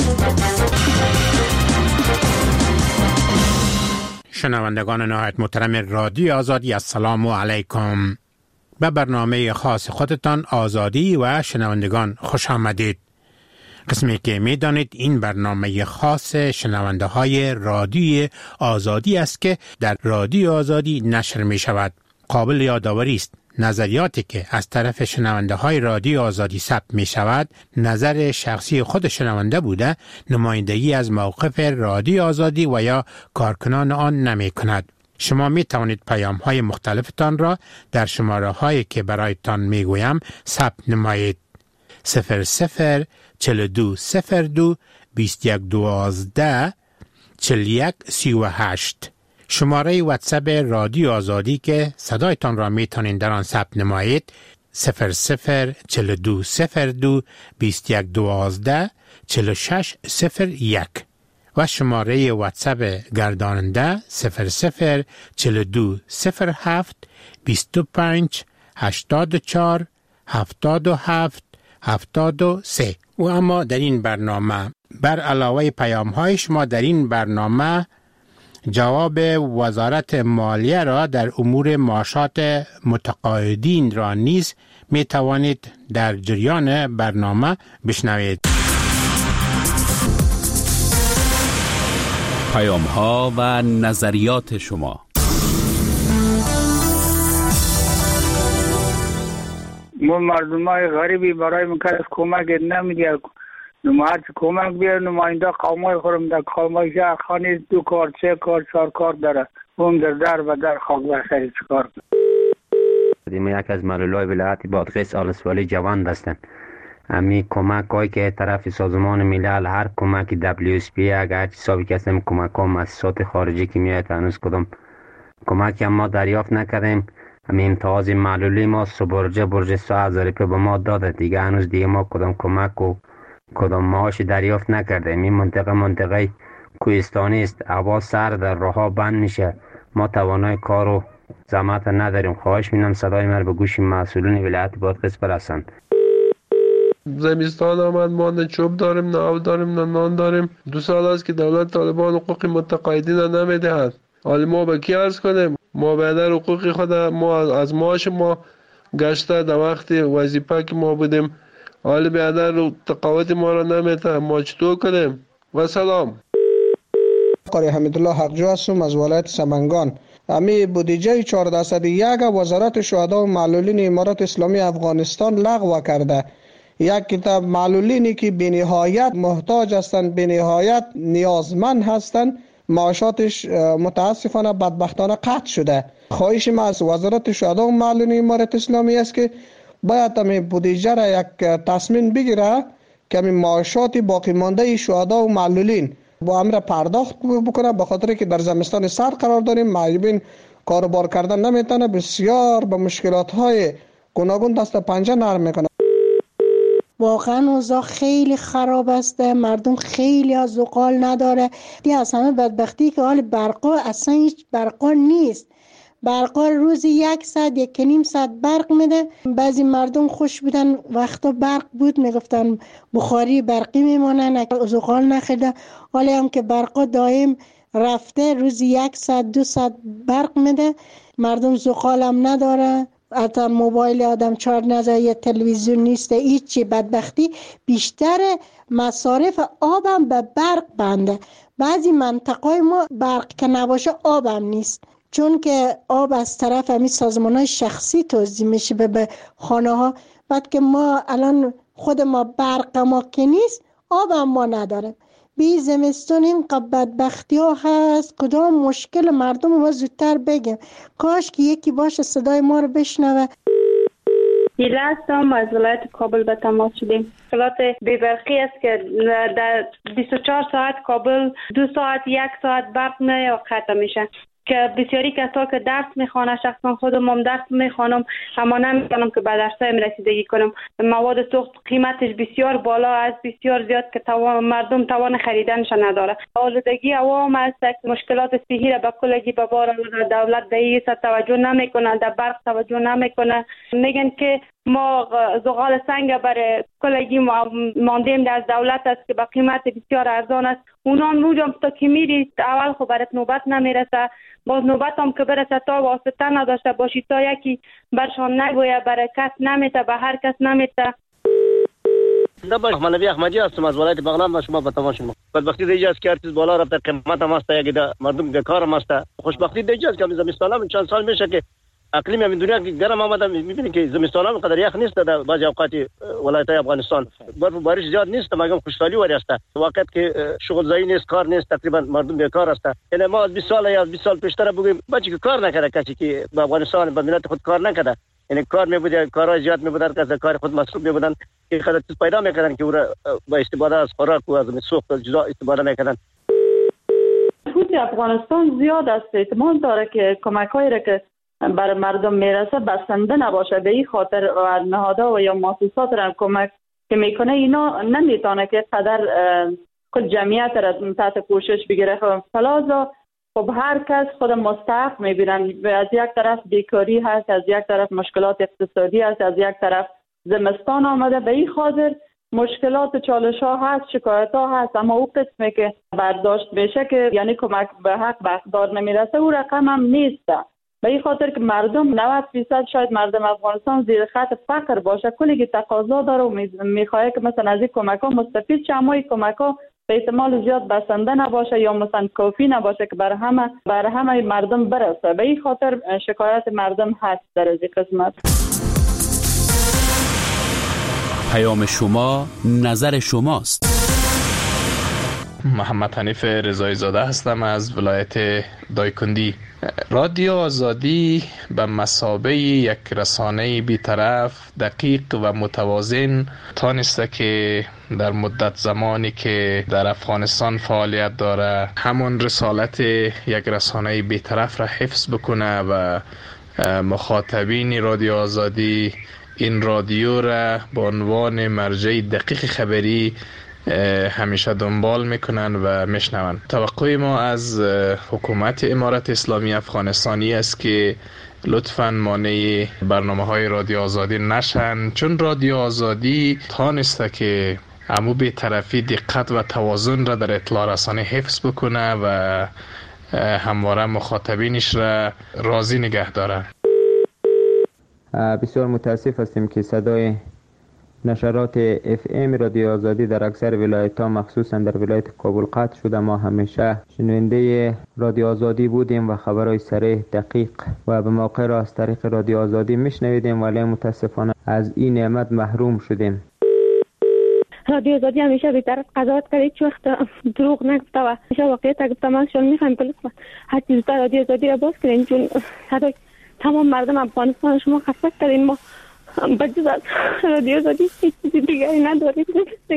شنوندگان نهایت محترم رادیو آزادی، السلام علیکم. به برنامه خاص خودتان آزادی و شنوندگان خوش آمدید. قسمی که می دانید این برنامه خاص شنونده های رادیو آزادی است که در رادیو آزادی نشر می شود. قابل یادآوری است نظریاتی که از طرف شنونده های رادیو آزادی ثبت می شود نظر شخصی خود شنونده بوده، نمایندگی از موقف رادیو آزادی و یا کارکنان آن نمی کند. شما می توانید پیام های مختلفتان را در شماره هایی که برایتان می گویم ثبت نمایید. 00 4202 2112 4138. شماره واتساپ رادیو آزادی که صدایتان را می توانید در آن ثبت نمایید 00 4202 2112 4601 و شماره واتساپ گرداننده 00 4207 25 84 77 73. و اما در این برنامه بر علاوه پیام های شما در این برنامه جواب وزارت مالیه را در امور معاشات متقاعدین را نیز می توانید در جریان برنامه بشنوید. پیام‌ها و نظریات شما. ما مردمای غریبی برای مکرس کمک نمیدید. نماز کمک بیار نماینده قومای خورم در قومای شهر خانه 2 کار 3 کار 4 کار داره. اون در و در خاک بخشی چکار ما یک از معلولای ولایت بادغیس آلسوالی جوان هستند. امی کمک هایی که طرف سازمان ملل هر کمکی WSP اگر حسابی که هستیم کمک ها مؤسسات خارجی که میاد هنوز کدام کمکی ما دریافت نکردیم. همین امتیاز معلولی ما برج 3000 به ما داده دیگه هنوز دیگه ما کدام کمک و کدام معاش دریافت نکردیم. این منطقه کوهستانی است، هوا سرد، راهها بند میشه، ما توانای کار و زحمت نداریم. خواهش می‌کنم صدای من به گوش مسئولین ولایت بادغیس برسند. زمستان آمد، ما نه چوب داریم، نه آب داریم، نه نان داریم. 2 سال است که دولت طالبان حقوق متقاعدین را نمیدهد. حالا ما به کی عرض کنیم؟ ما بیادر حقوق خود ما از معاش ما گشته در وقت وظیفه که ما بودیم، حالا بیادر تقاعد ما را نمیده. ما چطور کنیم؟ و سلام. قاری حمیدالله حقجو هستم از ولایت سمنگان. امی بودجه 1401 وزارت شهدا و معلولین امارات اسلامی افغانستان لغو کرده. یک کتاب معلولینی که بینهایت محتاج هستند، بینهایت نیازمند هستند، معاشاتش متاسفانه بدبختانه قطع شده. خواهش ما از وزارت شهدا و معلولین امارات اسلامی است که باید امی بودجه را یک تصمیم بگیره که امی معاشات باقی مانده شهدا و معلولین با امر پرداخت بکنه، به خاطر که در زمستان سرد قرار داریم، معیبین کاروبار کردن نمیتونه، بسیار به مشکلات های گوناگون دست پنجه نرم میکنه. واقعا اوضاع خیلی خراب است، مردم خیلی از زغال نداره. دیگه از همه بدبختی که حال برقا اصلا هیچ برقا نیست. برقا روزی 1 ساعت 1.5 ساعت برق میده. بعضی مردم خوش بودن وقتا برق بود میگفتن بخاری برقی میمونن، زغال نخیده. حالا هم که برقا دائم رفته، روزی 1 ساعت 2 ساعت برق میده، مردم زغال هم نداره. حتی موبایل آدم چارج نزده، یه تلویزیون نیست، هیچی. بدبختی بیشتر مصارف آبم به برق بنده. بعضی منطقه ما برق که نباشه آبم نیست، چون که آب از طرف همین سازمان‌های شخصی توزیع میشه به خانه ها. بعد که ما الان خود ما برق ما که نیست، آب هم ما نداره. بی زمستون این بدبختی ها هست. کدام مشکل مردم ما زودتر بگم، کاش که یکی باشه صدای ما رو بشنوه. دیله هستم از ولایت کابل به تماس شدیم. مشکلات بی‌برقی است که در 24 ساعت کابل 2 ساعت 1 ساعت برق نه قطع میشه، که بسیاری کسا که درس میخوانه، شخصا خودم هم درس میخوانم اما نمیتونم که به درسایم رسیدگی کنم. مواد سوخت قیمتش بسیار بالا است، بسیار زیاد که مردم توان خریدنش نداره. آلودگی عوام است، مشکلات صحی را به کلگی به بار آورده. دولت به این توجه نمیکنه، در برق توجه نمیکنه. میگن که ما زغال سنگ برای کلگی ماندیم در دولت است که به قیمت بسیار ارزان است. اونا موجم تا که میری اول خب برات نوبت نمیرسه، باز نوبت هم که برسه تا واسطه نداشته باشی، تا یکی برشان نگویه، برای کس نمیته، به هر کس نمیته. مولوی احمدی هستم از ولایت بغلان و شما به تماش ما. بدبختی دیگه است که هر چیز بالا رفته، قیمت هم است، یک مردم بیکار هم است. خوشبختی دیگه است که زمستان هم چند سال میشه که اقلیم همین دنیا گرم آمده، میبینید که زمستان هم قدر یخ نیست در بعضی اوقات ولایت‌های افغانستان. برف و بارش زیاد نیست، مگم خوشحالی وری است. وقت که شغل زایی نیست، کار نیست، تقریبا مردم بیکار است. یعنی ما از 20 سال یا 20 سال پیشتر بگیم بچه که کار نکرده، کسی که به افغانستان به ملت خود کار نکرده، یعنی کار میبوده، کارهای زیاد میبودن که از کار خود مصروف میبودن که خود چیز پیدا میکردن که او را با استفاده از خوراک و از سوخت جدا استفاده میکردن. توی افغانستان زیاد است، احتمال داره که کمک‌هایی را که برای مردم میرسه بسنده نباشه. به این خاطر نهادها و یا مؤسسات را کمک که میکنه اینا نمیتونه که قدر خود جمعیت را تحت پوشش بگیره. فلازا خب هر کس خود مستحق میبینن. از یک طرف بیکاری هست، از یک طرف مشکلات اقتصادی هست، از یک طرف زمستان آمده. به این خاطر مشکلات چالش ها هست، شکایت ها هست، اما او قسمی که برداشت میشه که یعنی کمک به حق به اقدار نمیرسه، او رقم هم نیست. به این خاطر که مردم 90% شاید مردم افغانستان زیر خط فقر باشه، کلی که تقاضا داره و میخواه که مثلا از این کمک ها مستفید شه، اما این کمک ها به احتمال زیاد بسنده نباشه یا مثلا کافی نباشه که بر همه مردم برسه. به این خاطر شکایت مردم هست در از قسمت. پیام شما، نظر شماست. محمد حنیف رضایی زاده هستم از ولایت دایکندی. رادیو آزادی به مثابه یک رسانه بی‌طرف، دقیق و متوازن تانسته که در مدت زمانی که در افغانستان فعالیت داره همون رسالت یک رسانه بی‌طرف را حفظ بکنه و مخاطبین رادیو آزادی این رادیو را به عنوان مرجع دقیق خبری همیشه دنبال میکنن و میشنون. توقع ما از حکومت امارت اسلامی افغانستانی است که لطفاً مانع برنامه‌های رادیو آزادی نشن، چون رادیو آزادی تانسته که عمو بی‌طرفی دقت و توازن را در اطلاع رسانی حفظ بکنه و همواره مخاطبینش را راضی نگه داره. بسیار متاسف هستیم که صدای نشرات FM رادیو آزادی در اکثر ولایت‌ها مخصوصا در ولایت کابل قطع شده. ما همیشه شنونده رادیو آزادی بودیم و خبرهای صریح، دقیق و به موقع را از طریق رادیو آزادی میشنویدیم، ولی متاسفانه از این نعمت محروم شدیم. رادیو آزادی همیشه بی‌طرف قضاوت کرد، هیچ وقت دروغ نگفته و همیشه واقعیت گفته. من شما می‌خوام که هر چیز در رادیو آزادی را باز کنین، چون صدای تمام مردم افغانستان شما خسته کردین. ما بجز از رادیو آزادی هیچ چیزی دیگری نداریم.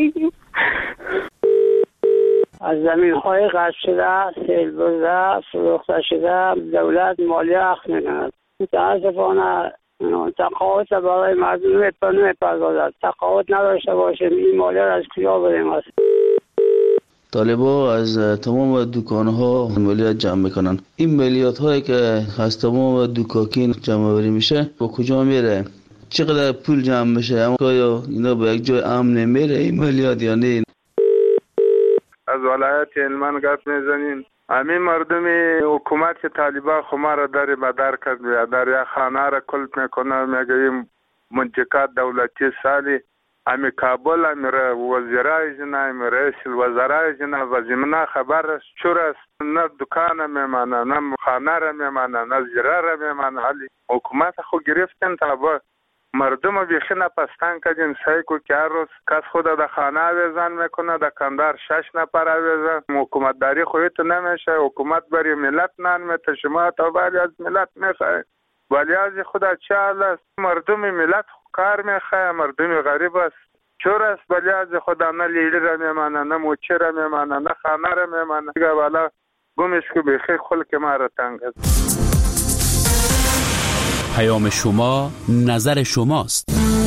از زمین‌های غصب شده، سیل برده، فروخته شده، دولت مالیه اخذ می‌کند. متاسفانه تقاعد برای مردم نمی‌پردازد. تقاعد نداشته باشیم این مالیه را از کجا بریم؟ است طالبا از تمام دکان‌ها مالیات جمع میکنن. این مالیات هایی که از تمام دکاکین جمع آوری میشه با کجا میره؟ چقدر پول جمع میشه؟ اما آیا اینا به یک جای امن نمیره این مالیات یا نه؟ از ولایت هلمند گپ میزنین. همین مردم حکومت طالبان خما را در بدر کرد، در یک خانه را کلپ میکنه، میگه این منطقه دولتی سالی امی کابل امی وزیرای جنا امی رئیس الوزرای جنا و زمینه خبر است چور است، نه دکان میمانه، نه خانه را میمانه، نه زیره را میمانه. حالی حکومت خود گرفتن تا با مردم بیخی نپستان کردین. سعی کو که هر روز کس خود در خانه آویزان میکنه، در کندار 6 نفر آویزان. حکومت داری خودت نمیشه، حکومت برای ملت نان میته، شما تا ولی از ملت میخواه، ولی از خدا چه حال است؟ مردم ملت کار میخواه، مردم غریب است چور است، ولی از خدا نه لیلی را میمانه، نه موچه را میمانه، نه خانه را میمانه. دیگه والا گمش که بیخی خلق ما را تنگ است. پیام شما، نظر شماست.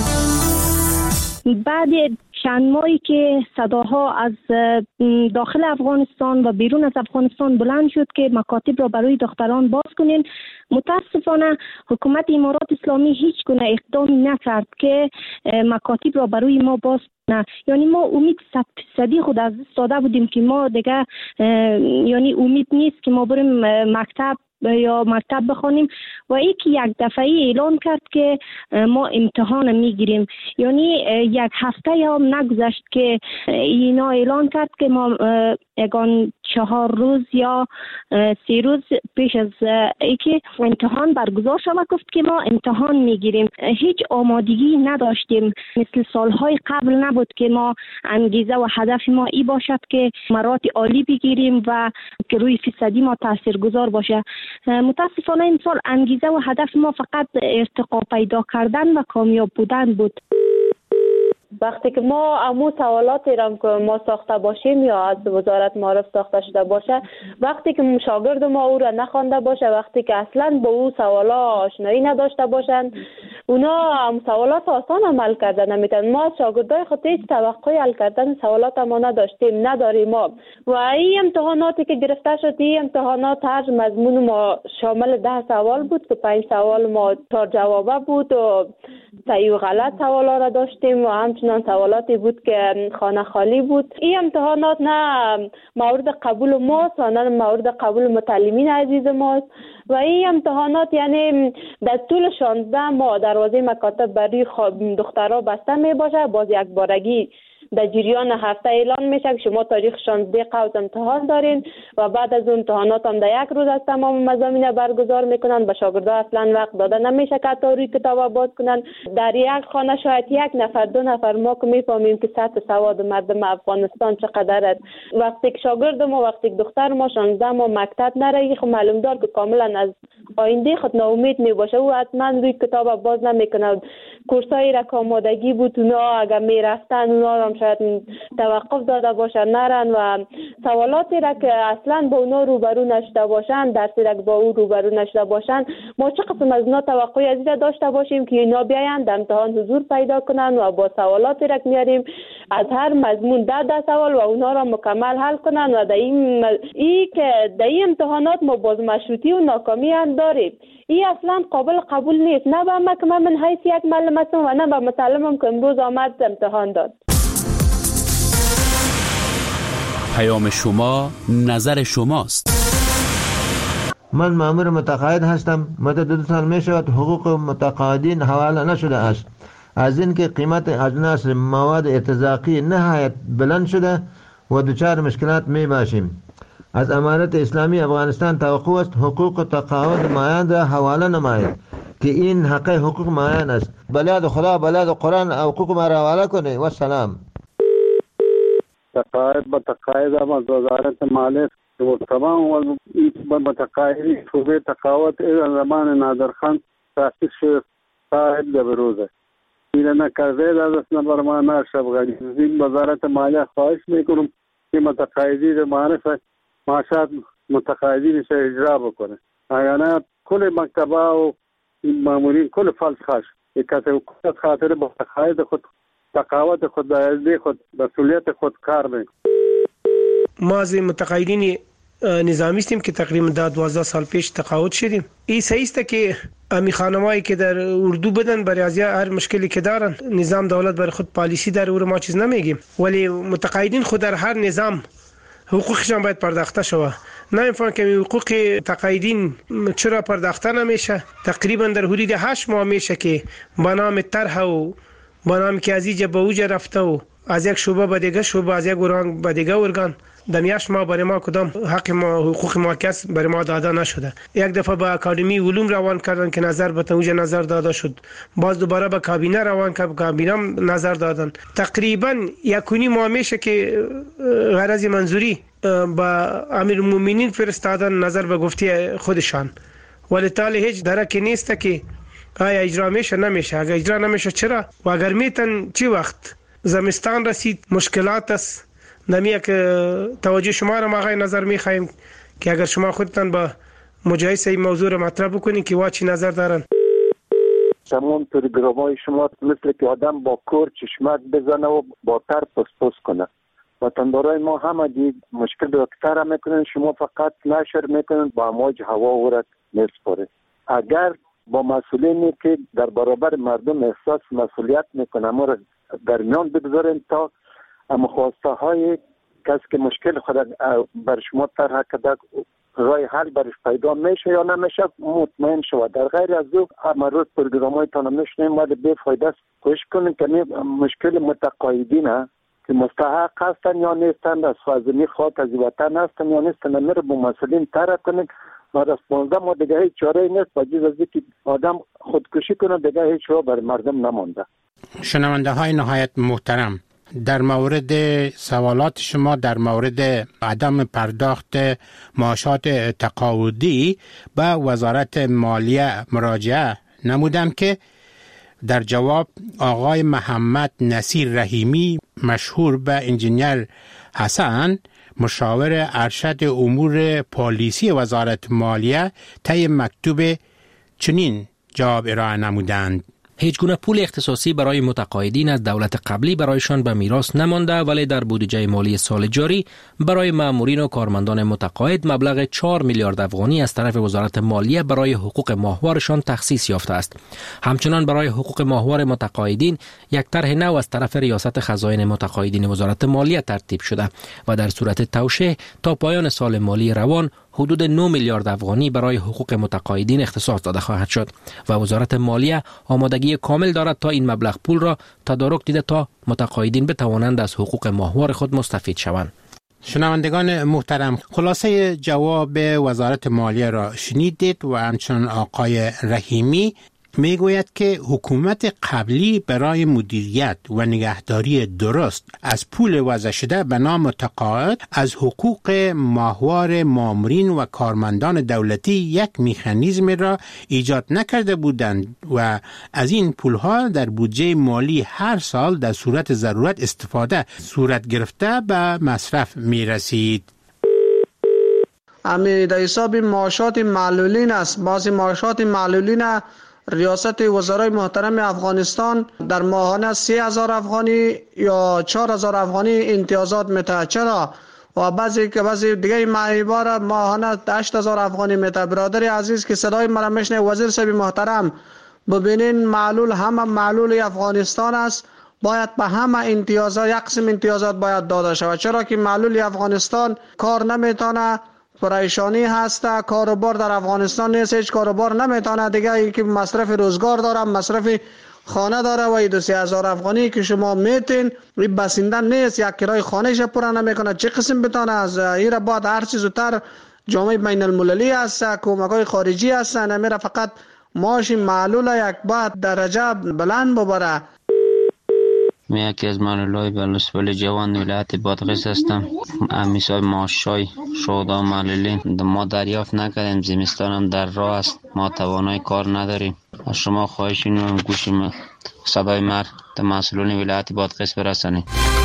بعد چند ماهی که صداها از داخل افغانستان و بیرون از افغانستان بلند شد که مکاتب را برای دختران باز کنین، متاسفانه حکومت امارات اسلامی هیچ گونه اقدامی نکرد که مکاتب را برای ما باز کنه. یعنی ما امید 100% خود از داده بودیم که ما دیگه یعنی امید نیست که ما بریم مکتب بخوانیم و یکی یک دفعه اعلان کرد که ما امتحان میگیریم. یعنی یک هفته هم نگذشت که اینا اعلان کرد که ما یگان 4 روز یا 3 روز پیش از اینکه امتحان برگزار شود گفت که ما امتحان میگیریم. هیچ آمادگی نداشتیم، مثل سالهای قبل نبود که ما انگیزه و هدف ما ای باشد که مراتب عالی بگیریم و که روی فیصدی ما تاثیرگذار باشه. متاسفانه این سال انگیزه و هدف ما فقط ارتقا پیدا کردن و کامیاب بودن بود. وقتی که ما امو سوالاتی را که ما ساخته باشیم یا از وزارت معارف ساخته شده باشه، وقتی که شاگرد ما او را نخوانده باشه، وقتی که اصلا با او سوالا آشنایی نداشته باشند، اونا هم سوالات آسان عمل کردن نمیتونن. ما از شاگردای خود هیچ توقعی حل کردن سوالات ما نداریم ما. و این امتحاناتی که گرفته شد، این امتحانات هر مضمون ما شامل 10 سوال بود که 5 سوال ما 4 جوابه بود و صحیح و غلط سوالا را داشتیم و همچنان سوالاتی بود که خانه خالی بود. این امتحانات نه مورد قبول ماست و نه مورد قبول متعلمین عزیز ماست و این امتحانات یعنی در طول 16 ماه دروازه مکاتب برای دخترها بسته می باشه. باز یک بارگی در جریان هفته اعلان میشه که شما تاریخ 16 قوس امتحان دارین و بعد از اون امتحانات هم در یک روز از تمام مضامین برگزار میکنن. به شاگردا اصلا وقت داده نمیشه که تا روی کتاب باز کنن. در یک خانه شاید یک نفر دو نفر ما که میفهمیم که سطح سواد مردم افغانستان چقدر است. وقتی که شاگرد ما وقتی که دختر ما 16 ماه مکتب نره، خب معلوم دار که کاملا از آینده خود ناامید میباشه و حتما روی کتاب باز نمیکنه. کورسایی را که آمادگی بود اونا اگر میرفتن اونا هم شاید توقف داده باشن نرن و سوالاتی را که اصلا با اونا روبرو نشده باشن، درسی را که با او روبرو نشده باشن، ما چه قسم از اونا توقعی از این داشته باشیم که اینا بیاین در امتحان حضور پیدا کنن و با سوالاتی را که میاریم از هر مضمون 10 سوال و اونا را مکمل حل کنن و در این که در این امتحانات ما باز مشروطی و ناکامی هم داریم. این اصلا قابل قبول نیست، نه به ما که من حیث یک معلم هستم و نه به مسلمم که امروز آمد امتحان داد. پیام شما نظر شماست. من مأمور متقاعد هستم. مدت 2 سال می شود حقوق متقاعدین حواله نشده است. از اینکه قیمت اجناس مواد ارتزاقی نهایت بلند شده و دچار مشکلات می باشیم. از امارت اسلامی افغانستان توقع است حقوق تقاعد مایان را حواله نماید که این حق حقوق مایان است. بلاد خدا بلاد قرآن حقوق ما را حواله کنه. و سلام. تقاعد با تقاعد هم از وزارت مالیه و تمام متقاعدین شعبه تقاعد زمان نادرخان تاسیس شد صاحب جبروزه این نکرده در دست نمبر ما ناشب غنی این وزارت مالیه خواهش میکنم که متقاعدین معرف معاشات متقاعدین سے اجرا بکنه اگر کل مکتبه و مامورین کل فلس خاش یک خاطر با تقاعد خود تقاعد خود در خود مسئولیت خود کار میکنه. ما از متقاعدین نظامی هستیم که تقریبا 12 سال پیش تقاعد شدیم. این صحیح است که امی خانمایی که در اردو بدن برای از هر مشکلی که دارن نظام دولت برای خود پالیسی داره و ما چیز نمیگیم، ولی متقاعدین خود در هر نظام حقوقشان باید پرداخته شود. نمیفهمم که حقوق تقاعدین چرا پرداخته نمیشه. تقریبا در حدود 8 ماه میشه که با نام طرح و با نام که از اینجا به اوجا رفته و از یک شعبه به دیگه شعبه، از یک ارگان به دیگه ارگان، در 8 ماه برای ما کدام حق ما حقوق ما کس برای ما داده نشده. یک دفعه به اکادمی علوم روان کردن که نظر به اوجا نظر داده شد، باز دوباره به کابینه روان کرد، کابینه نظر دادن. تقریبا 1.5 ماه میشه که غرض منظوری با امیرالمومنین فرستادن نظر به گفته خودشان، ولی تالی هیچ درکی نیست که آیا اجرا میشه نمیشه. اگر اجرا نمیشه چرا و اگر میتن چی وقت؟ زمستان رسید مشکلات است. نمیه که توجه شما را آقای نظر میخوایم که اگر شما خودتان با مجایزه این موضوع را مطرح بکنین که واچی نظر دارن. تمام پروگرام‌های شما مثل که آدم با کور چشمک بزنه و با تر پس کنه. وطندارای ما همه دید مشکل دکتر میکنن، شما فقط نشر میکنن با امواج هوا ورد میسپاره. اگر با مسئولینی که در برابر مردم احساس مسئولیت میکنن ما را در میان بگذارین تا خواسته های کسی که مشکل خود بر شما طرح کرده رای حل برش پیدا میشه یا نمیشه مطمئن شود. در غیر از او همه روز پروگرام‌های تان میشنیم ولی بی فایده است. کوشش کنیم که مشکل متقاعدین که مستحق هستن یا نیستن، از خازنی خاک از وطن هستن یا نیستن، میره با مسئولین طرح کنیم و از 15 ماه دیگه هیچ چاره نیست با جز از اینکه آدم خودکشی کنه دیگه هیچ راه برای مردم نمونده. شنونده های نهایت محترم، در مورد سوالات شما در مورد عدم پرداخت معاشات تقاعدی به وزارت مالیه مراجعه نمودم که در جواب آقای محمد نصیر رحیمی مشهور به انجینیر حسن مشاور ارشد امور پالیسی وزارت مالیه طی مکتوب چنین جواب ارائه نمودند: هیچ گونه پول اختصاصی برای متقاعدین از دولت قبلی برایشان به میراث نمانده، ولی در بودجه مالی سال جاری برای مامورین و کارمندان متقاعد مبلغ 4 میلیارد افغانی از طرف وزارت مالیه برای حقوق ماهوارشان تخصیص یافته است. همچنان برای حقوق ماهوار متقاعدین یک طرح نو از طرف ریاست خزائن متقاعدین وزارت مالیه ترتیب شده و در صورت توشیح تا پایان سال مالی روان حدود 9 میلیارد افغانی برای حقوق متقاعدین اختصاص داده خواهد شد و وزارت مالیه آمادگی کامل دارد تا این مبلغ پول را تدارک دیده تا متقاعدین بتوانند از حقوق ماهوار خود مستفید شوند. شنوندگان محترم، خلاصه جواب وزارت مالیه را شنیدید و همچنین آقای رحیمی میگوید که حکومت قبلی برای مدیریت و نگهداری درست از پول وضع شده به نام متقاعد از حقوق ماهوار مامورین و کارمندان دولتی یک مکانیزم را ایجاد نکرده بودند و از این پولها در بودجه مالی هر سال در صورت ضرورت استفاده صورت گرفته به مصرف می رسید. امی در حساب معاشات معلولین است. بعضی معاشات معلولین ریاست وزرای محترم افغانستان در ماهانه 3000 افغانی یا 4000 افغانی امتیازات میده. چرا؟ و بعضی دیگه معیبار ماهانه 8000 افغانی میده. برادر عزیز که صدای مرا میشنه، وزیر صاحب محترم ببینین معلول همه معلول افغانستان است، باید به همه امتیازات یک قسم امتیازات باید داده شود. چرا که معلول افغانستان کار نمیتونه، پریشانی هسته، کاروبار در افغانستان نیست، هیچ کاروبار نمیتونه دیگه، ای که مصرف روزگار داره، مصرف خانه داره و 2000 افغانی که شما میتین این بسنده نیست، یک کرای خانهش پورا نمیکنه، چه قسم بتونه از این را بعد هر چیز زودتر جامعه بین المللی هست، کمک‌های خارجی هست، نمیره فقط معاش معلول یک بعد درجه بلند ببره. من یکی از معلولای بلوچستان جوان ولایت بادغیس هستم. امیسای معاشای شهدا معلولین ما دریافت نکردیم، زمستان هم در راه است، ما توانای کار نداریم. از شما خواهش اینم گوش صدای مرد در مسئولین ولایت بادغیس برسانید.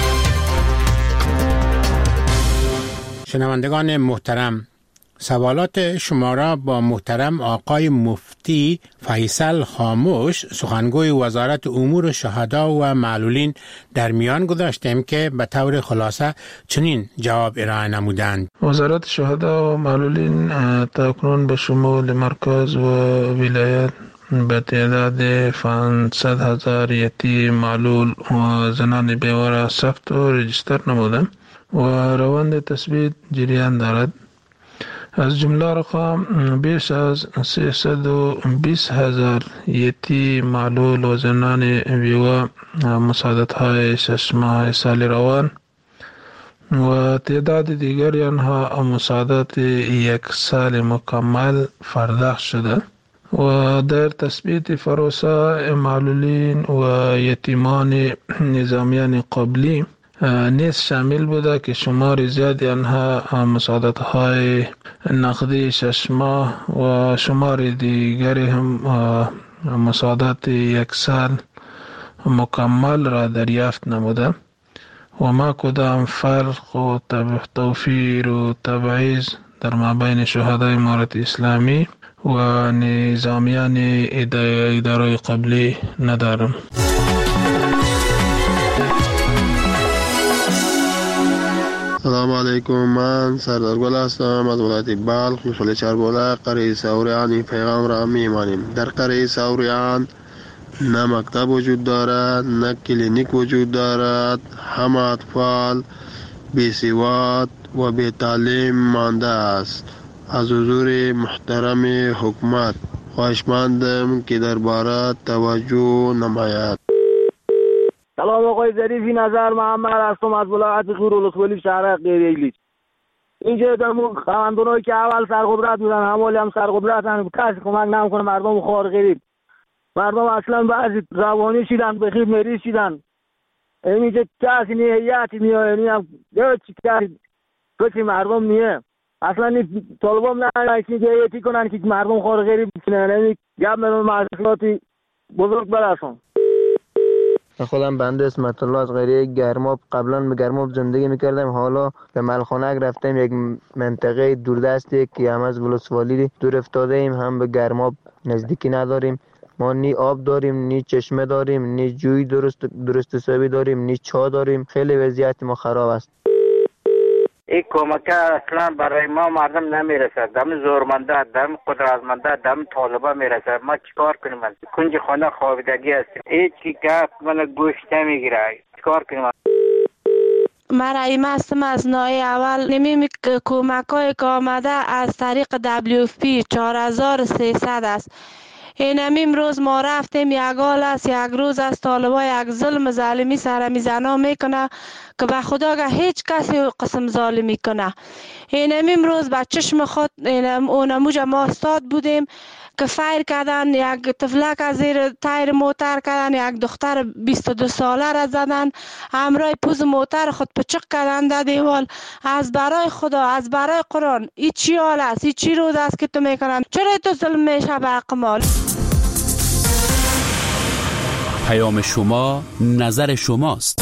شنوندگان محترم، سوالات شما را با محترم آقای مفتی فیصل خاموش، سخنگوی وزارت امور شهدا و معلولین در میان گذاشتیم که به طور خلاصه چنین جواب ارائه نمودند. وزارت شهدا و معلولین تاکنون به شمول مرکز و ولایت به تعداد 500,000 یتیم معلول و زنان بیواره ثبت و رجیستر نموده و روند تثبیت جریان دارد. از جمله رقم بیش از 320,000 یتیم معلول و زنان بیوه مساعدت های 6 ماه سال روان و تعداد دیگری آنها مساعدت 1 سال مکمل پرداخت شده و در تثبیت پروسه معلولین و یتیمان نظامیان قبلی نیز شامل بوده که شمار زیادی آنها مساعدت های نقدی 6 ماه و شمار دیگری هم مساعدت 1 سال مکمل را دریافت نموده و ما کدام فرق و توفیر و تبعیض در مابین شهدای امارت اسلامی و نظامیان اداره قبلی ندارم. سلام علیکم، من سردار گل هستم از ولایت بلخ، محل چربوله، قریه سوریان. این پیغام را میمانیم. در قریه سوریان نه مکتب وجود دارد، نه کلینیک وجود دارد. همه اطفال بی سواد و بی تعلیم مانده است. از حضور محترم حکومت خواهشمندم که درباره توجه نماید. سلام آقای ظریفی، نظر محمد هستم از ولایت غور ولسوالی شهر غیر ایلیچ. اینجا دمون خواندونایی که اول سرقدرت بودن همالی هم سرقدرتن، کسی کمک نمیکنه مردم خوار غریب. مردم اصلا بعضی روانی شدن، بخیر مریض شدن. اینجا کسی نیهیتی میاد، یعنی هم چی کسی کسی مردم نیه. اصلا این طالبان نه نیهیتی کنن که مردم خوار غریب بکنن. یعنی گم به محصولاتی بزرگ برسون. خودم بنده اسمت الله از قریه گرماب. قبلا به گرماب زندگی میکردم، حالا به ملخانک رفتم، یک منطقه دوردستی که هم از ولسوالی دور افتاده ایم، هم به گرماب نزدیکی نداریم. ما نی آب داریم، نی چشمه داریم، نی جوی درست حسابی داریم، نی چا داریم. خیلی وضعیت ما خراب است. این کمک اصلا برای ما مردم نمیرسد. دم زورمنده، دم قدرتمنده، دم طالبا میرسد. ما چیکار کنیم؟ کنج خانه خوابیدگی هستیم. هیچ کی گپ من گوش نمیگیره. چیکار کنیم؟ من رحیمه هستم از نای اول. نمیم کمک های که آمده از طریق WFP 4300 است. این امروز ما رفتیم یک حال است، یک روز است طالبا یک ظلم ظالمی سر میزنا میکنه که به خدا که هیچ کسی قسم ظالمی کنه. این امروز به چشم خود اونموج ما استاد بودیم که فایر کردن، یک طفلک از زیر تایر موتر کردن، یک دختر 22 ساله را زدن، همراه پوز موتر خود پچق کردن در دیوال. از برای خدا، از برای قرآن، این چی حال است؟ این چی روز است که تو میکنن؟ چرا تو ظلم میشه به حق مال؟ پیام شما نظر شماست.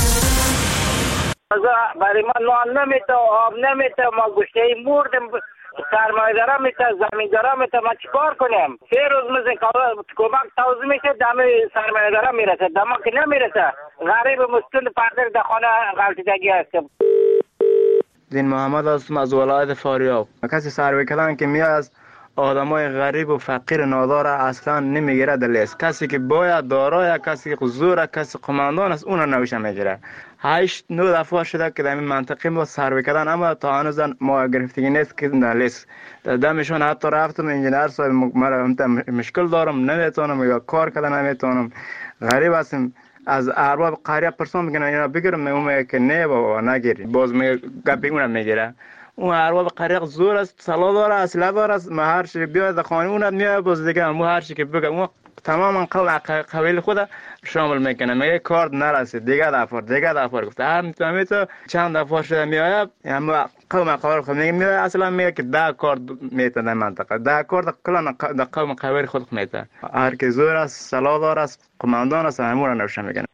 برای ما نان نمیته، آب نمیته، ما گوشته مردم، سرمایه‌دارا میته، زمیندارا میته، ما چیکار کنیم؟ 3 روز میزن کمک توزیع میشه، دم سرمایه‌دارا میرسه، دم که نمیرسه. غریب مسکین پردر در خانه غلطیدگی هستم. دین محمد هستم از ولایت فاریاب. کسی سروی کردن که میاد از آدمای غریب و فقیر نادار اصلا نمیگیره در لیست. کسی که باید دارای، کسی که زور، کسی قماندان است، اون نوشه میگیره. 8-9 دفعه شده که در این منطقه ما سروی کردن، اما تا هنوز ما گرفتگی نیست که در لیست. دمشون حتی رفتم انجینر صاحب، مشکل دارم نمیتونم یا کار کردن نمیتونم. غریب هستم. از ارباب قریه پرسون میگن اینا بگیرم، میگم که نه بابا نگیری، باز گپی اونم میگیره. اون ارباب قریق زور است، سلا داره، اسلحه داره، ما هر چی بیاد خانه اون میاد، باز دیگه ما هر چی که بگم اون تماما قبیل خود شامل میکنه. میگه کارت نرسید، دیگه دفعه گفته هر میتونه تو چند دفعه شده میاد، اما قوم قبیل خود میگه اصلا میگه که 10 کارت میتونه منطقه 10 کارت کلا در قوم قبیل خود میتونه. هر کی زور است، سلا داره، قماندان است، همون رو نوشه میکنه.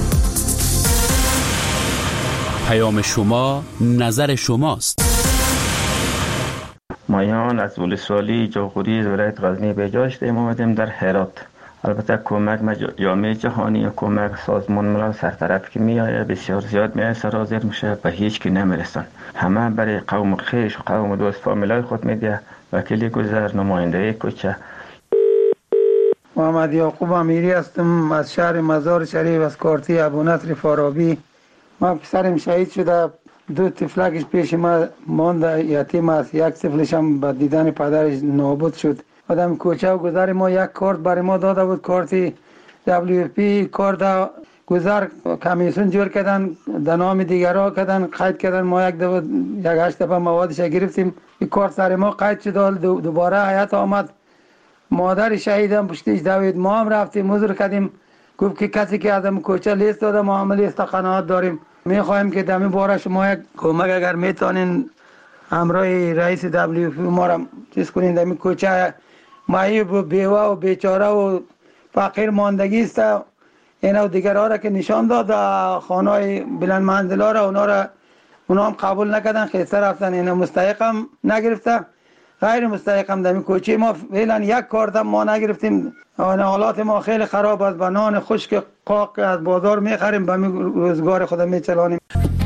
پیام شما نظر شماست. مایان از ولسوالی جاغوری ولایت غزنی به جا هستیم. آمدیم در هرات. البته کمک جامعه جهانی و کمک سازمان ملل سرطرف که میآید بسیار زیاد میآید سرازیر میشه، به هیچ کی نمیرسن. همه برای قوم خویش و قوم دوست فامیلای خود میده. وکیل گذر، نماینده کوچه. محمد یعقوب امیری هستم از شهر مزار شریف از کارتی ابو نصر فارابی. ما پسرم شهید شده، 2 طفلکش پیش ما مانده، یتیم است. یک طفلش هم با دیدن پدرش نابود شد. آدم کوچه و گذر ما یک کارت برای ما داده بود، کارت WFP. کارت گذر کمیسیون جور کردن، در نام دیگرها کردن، قید کردن. ما یک 8 دفعه موادش گرفتیم، این کارت سر ما قید شد. دوباره حیات آمد، مادر شهیدم پشتش دوید. ما هم رفتیم حضور کردیم، گفت که کسی که آدم کوچه لیست داده ما هم لیست قناعت داریم. میخوایم که دمی باره شما یک کمک اگر میتونین همراه رئیس WFP ما را چیز کنین. دمی کوچه معیوب و بیوه و بیچاره و فقیر ماندگی است. اینا و دیگرها را که نشان داد، خانه بلند منزلا را اونا هم قبول نکردن، خیسته رفتن. اینا مستحق هم نگرفته، غیر مستحق هم. دمی کوچه ما فعلا یک کارت ما نگرفتیم. حالات ما خیلی خراب است. با نان خشک قاق از بازار میخریم، به روزگار خود میچلانیم.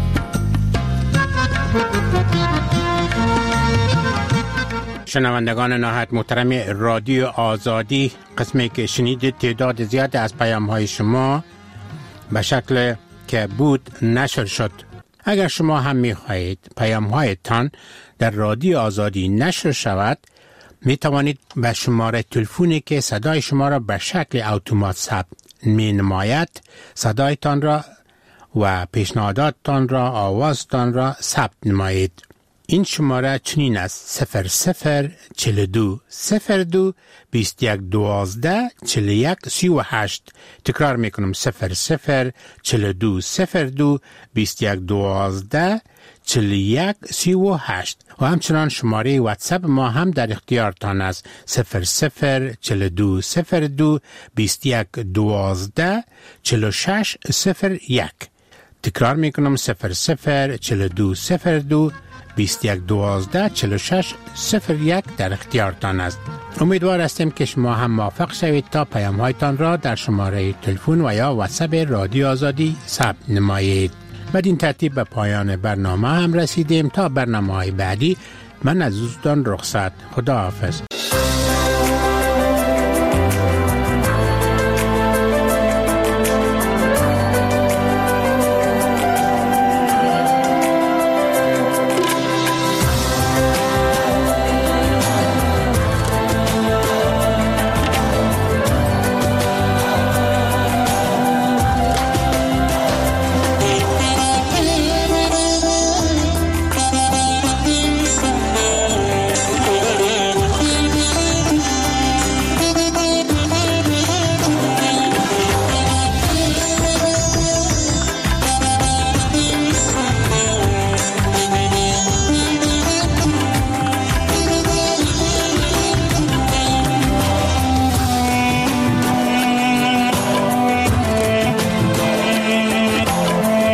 شنوندگان نهایت محترم رادیو آزادی، قسمی که شنیدید تعداد زیاد از پیام های شما به شکل که بود نشر شد. اگر شما هم می خواهید پیام هایتان در رادیو آزادی نشر شود، می توانید به شماره تلفنی که صدای شما را به شکل اتومات ثبت می نماید صدایتان را و پیشنهاداتتان را، آوازتان را ثبت نمایید. این شماره چنین است: 0042 02 21 12 41 38. تکرار میکنم: 0042 02 21 12 41 38. و همچنان شماره واتساپ ما هم در اختیارتان است: 0042 02 21 12 46 01. تکرار میکنم: 0042 02 21 12 46 01 در اختیارتان است. امیدوار هستیم که شما هم موفق شوید تا پیام هایتان را در شماره تلفن و یا واتساپ رادیو آزادی ثبت نمایید. بدین ترتیب به پایان برنامه هم رسیدیم. تا برنامه های بعدی من از دوستان رخصت. خدا حافظ.